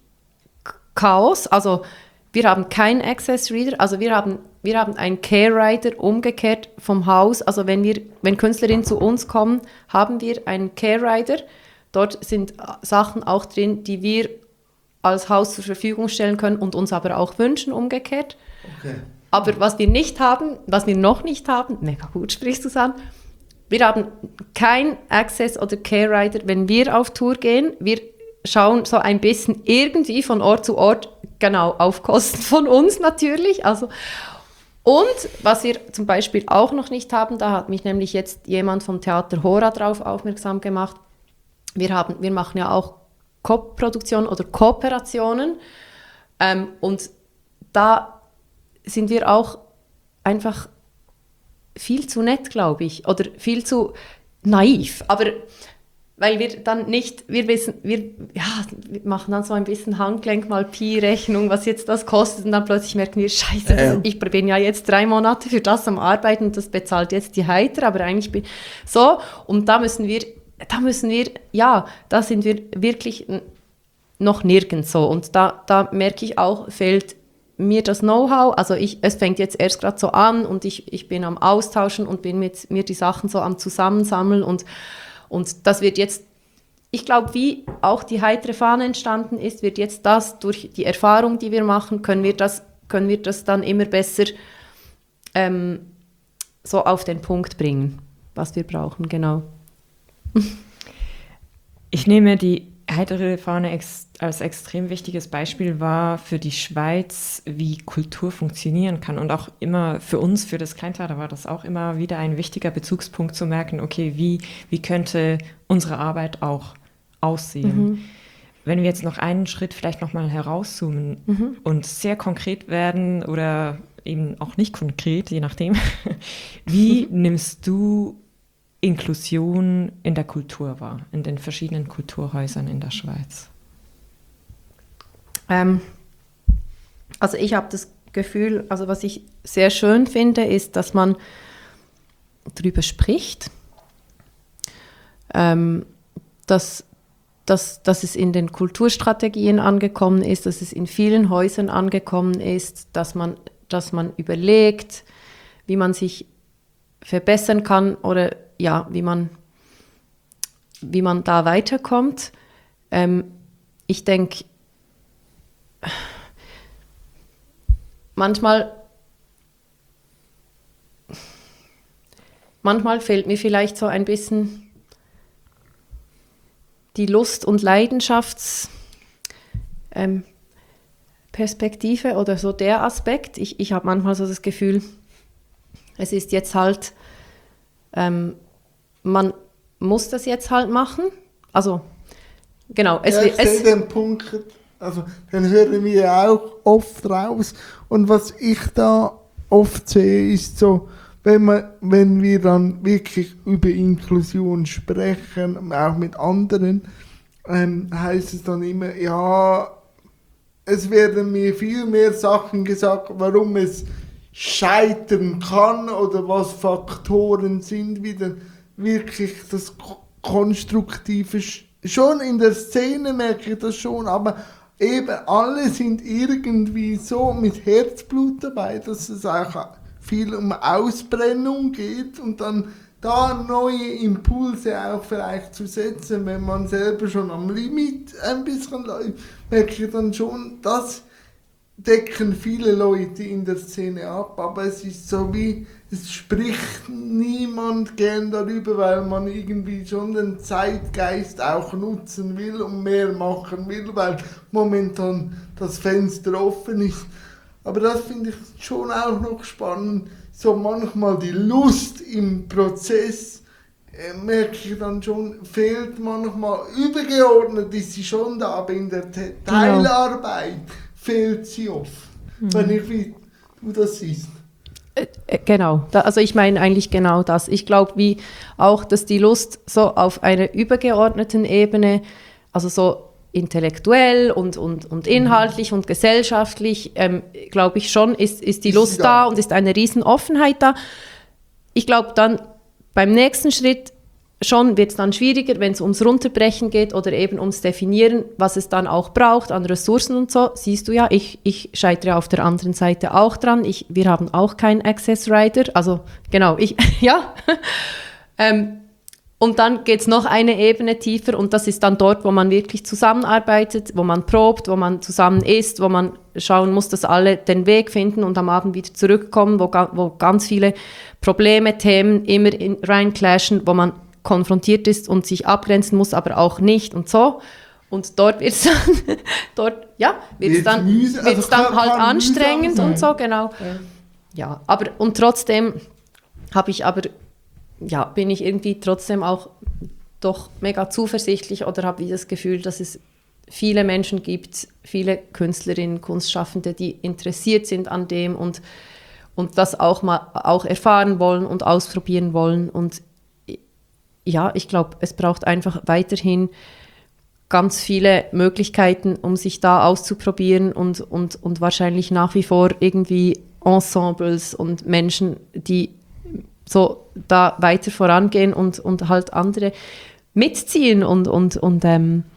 Chaos. Also wir haben keinen Access Reader, also wir haben, wir haben einen Care Rider umgekehrt vom Haus. Also wenn, wir, wenn Künstlerinnen zu uns kommen, haben wir einen Care Rider. Dort sind Sachen auch drin, die wir als Haus zur Verfügung stellen können und uns aber auch wünschen, umgekehrt. Okay. Aber was wir nicht haben, was wir noch nicht haben, mega gut sprichst du es an, wir haben kein Access oder Care Rider, wenn wir auf Tour gehen. Wir schauen so ein bisschen irgendwie von Ort zu Ort, genau, auf Kosten von uns natürlich. Also, und was wir zum Beispiel auch noch nicht haben, da hat mich nämlich jetzt jemand vom Theater Hora drauf aufmerksam gemacht. Wir, haben, wir machen ja auch Co-Produktionen oder Kooperationen. Ähm, und da sind wir auch einfach viel zu nett, glaube ich, oder viel zu naiv, aber weil wir dann nicht, wir wissen, wir, ja, wir machen dann so ein bisschen Handgelenk mal Pi-Rechnung, was jetzt das kostet und dann plötzlich merken wir, scheiße, äh. ich bin ja jetzt drei Monate für das am Arbeiten und das bezahlt jetzt die Heiter, aber eigentlich bin so und da müssen wir, da müssen wir, ja, da sind wir wirklich noch nirgends so und da, da merke ich auch, fehlt mir das Know-how, also ich, es fängt jetzt erst gerade so an und ich, ich bin am Austauschen und bin mit mir die Sachen so am Zusammensammeln und, und das wird jetzt, ich glaube, wie auch die heitere Fahne entstanden ist, wird jetzt das durch die Erfahrung, die wir machen, können wir das, können wir das dann immer besser ähm, so auf den Punkt bringen, was wir brauchen, genau. Ich nehme die heitere Fahne ex- als extrem wichtiges Beispiel wahr für die Schweiz, wie Kultur funktionieren kann. Und auch immer für uns, für das Kleintheater, war das auch immer wieder ein wichtiger Bezugspunkt zu merken, okay, wie, wie könnte unsere Arbeit auch aussehen? Mhm. Wenn wir jetzt noch einen Schritt vielleicht nochmal herauszoomen mhm. und sehr konkret werden oder eben auch nicht konkret, je nachdem, wie nimmst du Inklusion in der Kultur wahr, in den verschiedenen Kulturhäusern in der Schweiz? Ähm, also ich habe das Gefühl, also was ich sehr schön finde, ist, dass man darüber spricht, ähm, dass, dass, dass es in den Kulturstrategien angekommen ist, dass es in vielen Häusern angekommen ist, dass man, dass man überlegt, wie man sich verbessern kann oder ja, wie man, wie man da weiterkommt. Ähm, ich denke, manchmal, manchmal fehlt mir vielleicht so ein bisschen die Lust- und Leidenschaftsperspektive ähm, oder so der Aspekt. Ich, ich habe manchmal so das Gefühl, es ist jetzt halt ähm, man muss das jetzt halt machen. Also, genau. Es, ja, ich es, sehe den Punkt, also den hören wir auch oft raus. Und was ich da oft sehe, ist so, wenn, man, wenn wir dann wirklich über Inklusion sprechen, auch mit anderen, ähm, heißt es dann immer, ja, es werden mir viel mehr Sachen gesagt, warum es scheitern kann oder was Faktoren sind, wie denn wirklich das Konstruktive. Schon in der Szene merke ich das schon, aber eben alle sind irgendwie so mit Herzblut dabei, dass es auch viel um Ausbrennung geht und dann da neue Impulse auch vielleicht zu setzen, wenn man selber schon am Limit ein bisschen läuft, merke ich dann schon, dass decken viele Leute in der Szene ab, aber es ist so wie, es spricht niemand gern darüber, weil man irgendwie schon den Zeitgeist auch nutzen will und mehr machen will, weil momentan das Fenster offen ist. Aber das finde ich schon auch noch spannend, so manchmal die Lust im Prozess, äh, merke ich dann schon, fehlt manchmal, übergeordnet ist sie schon da, aber in der Te- Teilarbeit fehlt sie oft, mhm. wenn ich wie du das siehst. Äh, genau, da, also ich meine eigentlich genau das. Ich glaube, wie auch, dass die Lust so auf einer übergeordneten Ebene, also so intellektuell und, und, und inhaltlich mhm. und gesellschaftlich, ähm, glaube ich schon, ist, ist die ist Lust da. da und ist eine riesen Offenheit da. Ich glaube dann beim nächsten Schritt schon wird es dann schwieriger, wenn es ums Runterbrechen geht oder eben ums Definieren, was es dann auch braucht an Ressourcen und so. Siehst du ja, ich, ich scheitere auf der anderen Seite auch dran. Ich, wir haben auch keinen Access Rider. Also genau, ich, ja. ähm, und dann geht es noch eine Ebene tiefer und das ist dann dort, wo man wirklich zusammenarbeitet, wo man probt, wo man zusammen isst, wo man schauen muss, dass alle den Weg finden und am Abend wieder zurückkommen, wo, wo ganz viele Probleme, Themen immer in, reinclashen, wo man konfrontiert ist und sich abgrenzen muss, aber auch nicht und so. Und dort wird es dann, dort, ja, wird's dann, wird's also dann kann, halt kann anstrengend und so, genau. Ja, ja, aber und trotzdem habe ich aber, ja, bin ich irgendwie trotzdem auch doch mega zuversichtlich oder habe das Gefühl, dass es viele Menschen gibt, viele Künstlerinnen, Kunstschaffende, die interessiert sind an dem und, und das auch mal auch erfahren wollen und ausprobieren wollen. Und ja, ich glaube, es braucht einfach weiterhin ganz viele Möglichkeiten, um sich da auszuprobieren und, und, und wahrscheinlich nach wie vor irgendwie Ensembles und Menschen, die so da weiter vorangehen und, und halt andere mitziehen und, und, und ähm,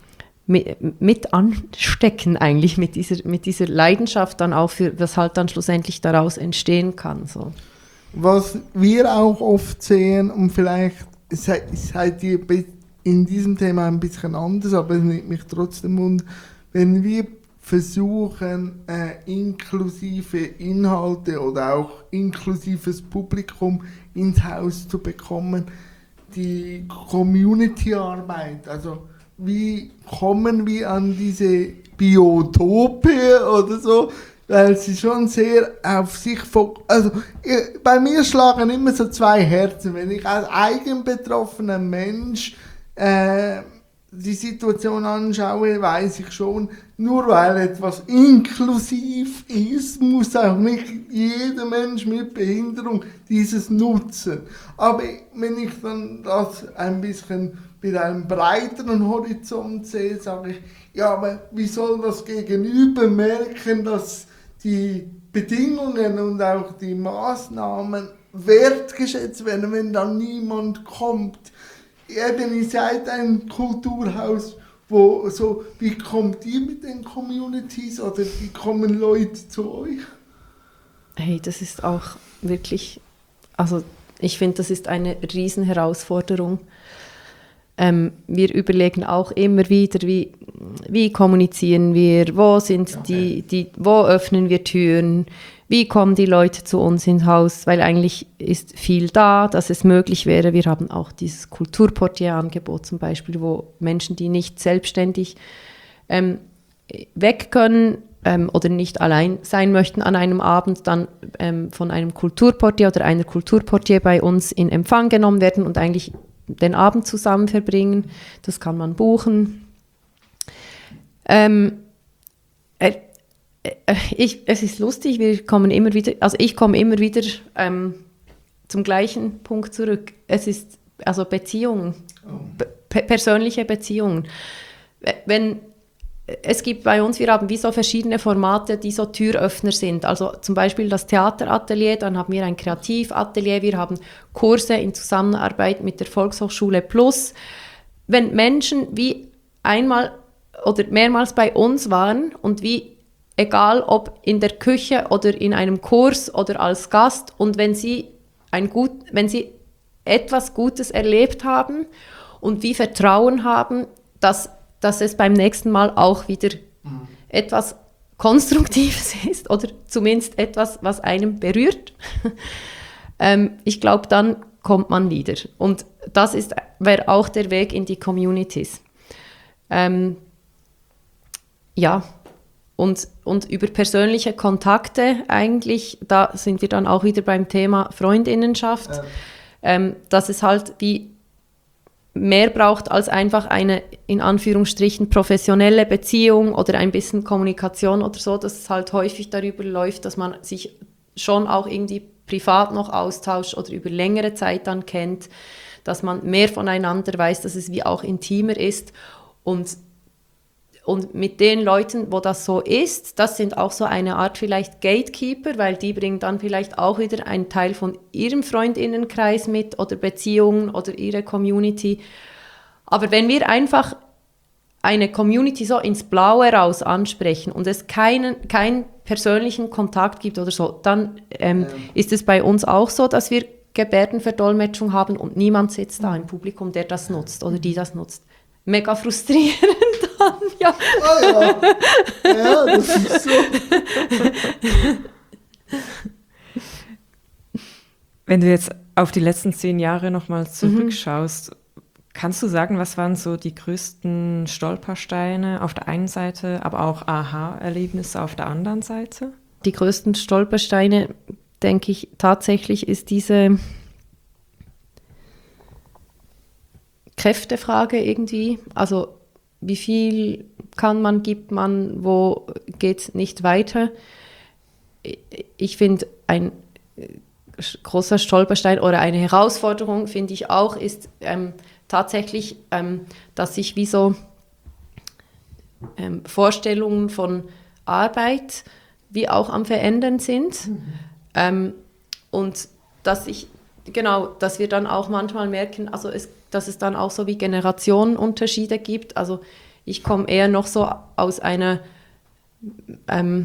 mit, mit anstecken eigentlich, mit dieser, mit dieser Leidenschaft dann auch für, was halt dann schlussendlich daraus entstehen kann. So. Was wir auch oft sehen, und vielleicht seid, seid ihr in diesem Thema ein bisschen anders, aber es nimmt mich trotzdem wund, wenn wir versuchen, äh, inklusive Inhalte oder auch inklusives Publikum ins Haus zu bekommen, die Community-Arbeit, also wie kommen wir an diese Biotope oder so, weil sie schon sehr auf sich fokussieren. Also ich, bei mir schlagen immer so zwei Herzen, wenn ich als eigenbetroffener Mensch äh, die Situation anschaue, weiß ich schon, nur weil etwas inklusiv ist, muss auch nicht jeder Mensch mit Behinderung dieses nutzen. Aber wenn ich dann das ein bisschen mit einem breiteren Horizont sehe, sage ich, ja, aber wie soll das Gegenüber merken, dass die Bedingungen und auch die Maßnahmen wertgeschätzt werden, wenn dann niemand kommt? Eben, ihr seid ein Kulturhaus, wo so, wie kommt ihr mit den Communities oder wie kommen Leute zu euch? Hey, das ist auch wirklich, also ich finde, das ist eine Riesenherausforderung. Ähm, wir überlegen auch immer wieder, wie, wie kommunizieren wir, wo sind okay. die, die, wo öffnen wir Türen, wie kommen die Leute zu uns ins Haus, weil eigentlich ist viel da, dass es möglich wäre. Wir haben auch dieses Kulturportier-Angebot zum Beispiel, wo Menschen, die nicht selbstständig ähm, weg können ähm, oder nicht allein sein möchten an einem Abend, dann ähm, von einem Kulturportier oder einer Kulturportier bei uns in Empfang genommen werden und eigentlich den Abend zusammen verbringen. Das kann man buchen. Ähm, äh, Ich, es ist lustig, wir kommen immer wieder, also ich komme immer wieder ähm, zum gleichen Punkt zurück. Es ist also Beziehungen, pe- persönliche Beziehungen. Wenn, es gibt bei uns, wir haben wie so verschiedene Formate, die so Türöffner sind. Also zum Beispiel das Theateratelier, dann haben wir ein Kreativatelier, wir haben Kurse in Zusammenarbeit mit der Volkshochschule Plus. Wenn Menschen wie einmal oder mehrmals bei uns waren und wie egal ob in der Küche oder in einem Kurs oder als Gast, und wenn sie, ein gut, wenn sie etwas Gutes erlebt haben und wie Vertrauen haben, dass, dass es beim nächsten Mal auch wieder mhm. etwas Konstruktives ist oder zumindest etwas, was einem berührt, ähm, ich glaube, dann kommt man wieder. Und das ist, wäre auch der Weg in die Communities. Ähm, ja, Und, und über persönliche Kontakte eigentlich, da sind wir dann auch wieder beim Thema Freundinnenschaft, ja. ähm, dass es halt wie mehr braucht als einfach eine, in Anführungsstrichen, professionelle Beziehung oder ein bisschen Kommunikation oder so, dass es halt häufig darüber läuft, dass man sich schon auch irgendwie privat noch austauscht oder über längere Zeit dann kennt, dass man mehr voneinander weiß, dass es wie auch intimer ist. Und Und mit den Leuten, wo das so ist, das sind auch so eine Art vielleicht Gatekeeper, weil die bringen dann vielleicht auch wieder einen Teil von ihrem Freundinnenkreis mit oder Beziehungen oder ihre Community. Aber wenn wir einfach eine Community so ins Blaue raus ansprechen und es keinen, keinen persönlichen Kontakt gibt oder so, dann ähm, ja. ist es bei uns auch so, dass wir Gebärdenverdolmetschung haben und niemand sitzt da im Publikum, der das nutzt oder die das nutzt. Mega frustrierend dann, ja. Oh ja. Ja, das ist so. Wenn du jetzt auf die letzten zehn Jahre nochmal zurückschaust, mhm. kannst du sagen, was waren so die größten Stolpersteine auf der einen Seite, aber auch Aha-Erlebnisse auf der anderen Seite? Die größten Stolpersteine, denke ich, tatsächlich ist diese Kräftefrage irgendwie, also wie viel kann man, gibt man, wo geht es nicht weiter. Ich finde, ein großer Stolperstein oder eine Herausforderung, finde ich auch, ist ähm, tatsächlich, ähm, dass sich wie so ähm, Vorstellungen von Arbeit wie auch am Verändern sind. Mhm. Ähm, und dass ich, genau, dass wir dann auch manchmal merken, also es dass es dann auch so wie Generationenunterschiede gibt. Also ich komme eher noch so aus einer ähm,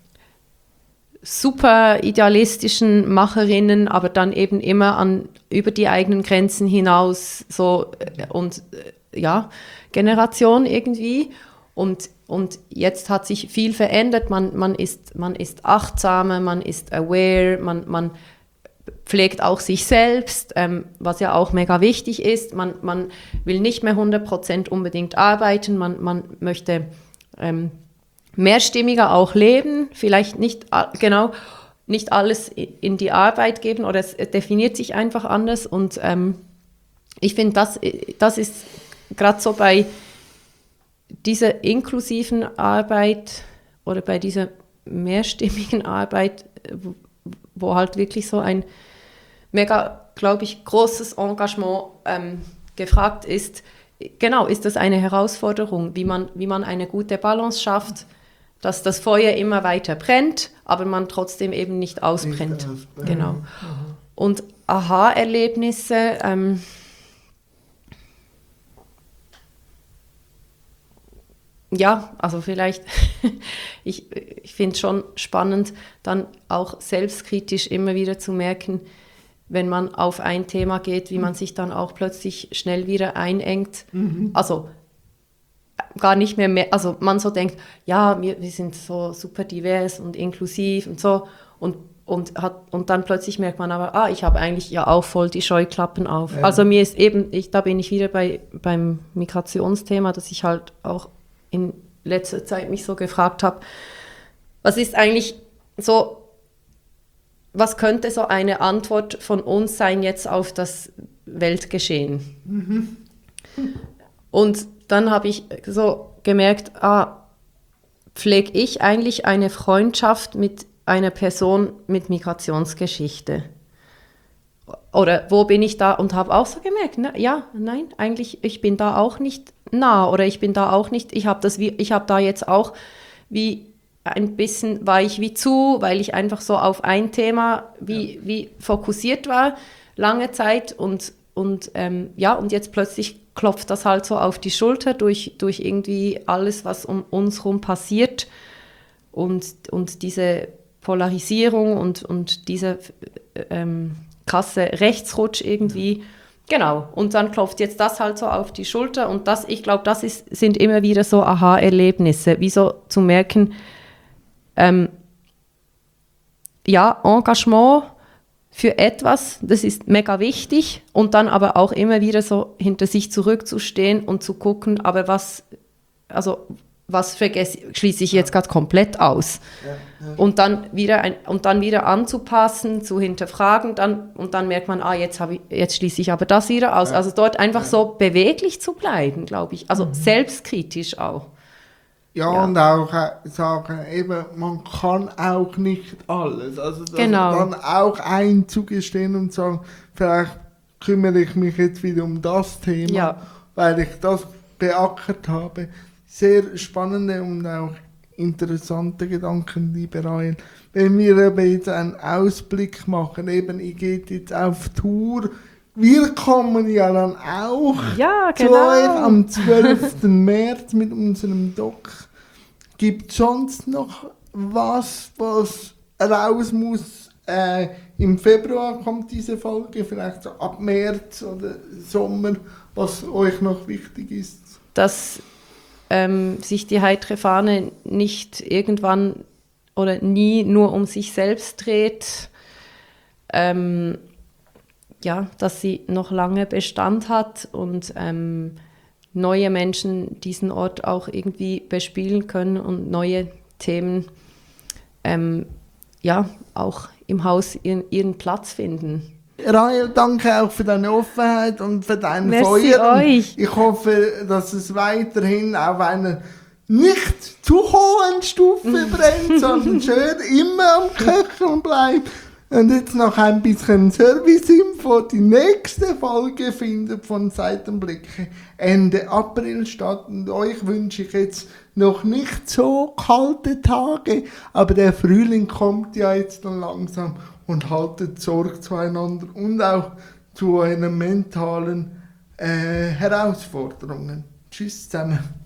super idealistischen Macherinnen, aber dann eben immer an über die eigenen Grenzen hinaus so äh, und äh, ja, Generation irgendwie. Und, und jetzt hat sich viel verändert, man, man, ist, man ist achtsamer, man ist aware, man, man pflegt auch sich selbst, ähm, was ja auch mega wichtig ist. Man, man will nicht mehr hundert Prozent unbedingt arbeiten, man, man möchte ähm, mehrstimmiger auch leben, vielleicht nicht genau nicht alles in die Arbeit geben oder es definiert sich einfach anders. Und ähm, ich finde, das, das ist gerade so bei dieser inklusiven Arbeit oder bei dieser mehrstimmigen Arbeit, wo, wo halt wirklich so ein mega, glaube ich, großes Engagement ähm, gefragt ist. Genau, ist das eine Herausforderung, wie man, wie man eine gute Balance schafft, dass das Feuer immer weiter brennt, aber man trotzdem eben nicht ausbrennt. Nicht genau. Mhm. Und Aha-Erlebnisse, ähm, ja, also vielleicht, ich, ich finde es schon spannend, dann auch selbstkritisch immer wieder zu merken, wenn man auf ein Thema geht, wie man sich dann auch plötzlich schnell wieder einengt. Mhm. Also gar nicht mehr, mehr, also man so denkt, ja, wir, wir sind so super divers und inklusiv und so und, und, hat, und dann plötzlich merkt man aber, ah, ich habe eigentlich ja auch voll die Scheuklappen auf. Ja. Also mir ist eben, ich, da bin ich wieder bei, beim Migrationsthema, dass ich halt auch in letzter Zeit mich so gefragt habe, was ist eigentlich so, was könnte so eine Antwort von uns sein jetzt auf das Weltgeschehen? Mhm. Und dann habe ich so gemerkt, ah, pflege ich eigentlich eine Freundschaft mit einer Person mit Migrationsgeschichte? Oder wo bin ich da? Und habe auch so gemerkt, ne, ja, nein, eigentlich, ich bin da auch nicht nah oder ich bin da auch nicht, ich habe das wie, ich habe da jetzt auch wie ein bisschen, war ich wie zu, weil ich einfach so auf ein Thema wie, ja. wie fokussiert war, lange Zeit und, und ähm, ja, und jetzt plötzlich klopft das halt so auf die Schulter durch, durch irgendwie alles, was um uns herum passiert und, und diese Polarisierung und, und diese ähm, krasse Rechtsrutsch irgendwie. Genau, und dann klopft jetzt das halt so auf die Schulter und das, ich glaube, das ist, sind immer wieder so Aha-Erlebnisse, wie so zu merken, ähm, ja, Engagement für etwas, das ist mega wichtig und dann aber auch immer wieder so hinter sich zurückzustehen und zu gucken, aber was, also was vergesse, schließe ich jetzt gerade komplett aus ja, ja. Und dann wieder ein, und dann wieder anzupassen, zu hinterfragen, dann und dann merkt man, ah jetzt habe ich, jetzt schließe ich aber das wieder aus. Ja. Also dort einfach ja. so beweglich zu bleiben, glaube ich, also mhm. selbstkritisch auch. Ja, ja, und auch äh, sagen, eben, man kann auch nicht alles. Also genau. dann auch einzugestehen und sagen, vielleicht kümmere ich mich jetzt wieder um das Thema, ja. weil ich das beackert habe. Sehr spannende und auch interessante Gedanken, liebe Rael. Wenn wir eben jetzt einen Ausblick machen, eben, ich gehe jetzt auf Tour, wir kommen ja dann auch ja, zu genau. euch am zwölften März mit unserem Doc. Gibt es sonst noch was, was raus muss? Äh, Im Februar kommt diese Folge, vielleicht so ab März oder Sommer, was euch noch wichtig ist? Dass ähm, sich die heitere Fahne nicht irgendwann oder nie nur um sich selbst dreht, ähm, ja, dass sie noch lange Bestand hat und ähm, neue Menschen diesen Ort auch irgendwie bespielen können und neue Themen ähm, ja, auch im Haus ihren, ihren Platz finden. Rael, danke auch für deine Offenheit und für dein Merci Feuer. euch. Ich hoffe, dass es weiterhin auf einer nicht zu hohen Stufe brennt, sondern schön immer am Köcheln bleibt. Und jetzt noch ein bisschen Service-Info. Die nächste Folge findet von Seitenblicke Ende April statt. Und euch wünsche ich jetzt noch nicht so kalte Tage, aber der Frühling kommt ja jetzt dann langsam und haltet Sorge zueinander und auch zu euren mentalen äh, Herausforderungen. Tschüss zusammen.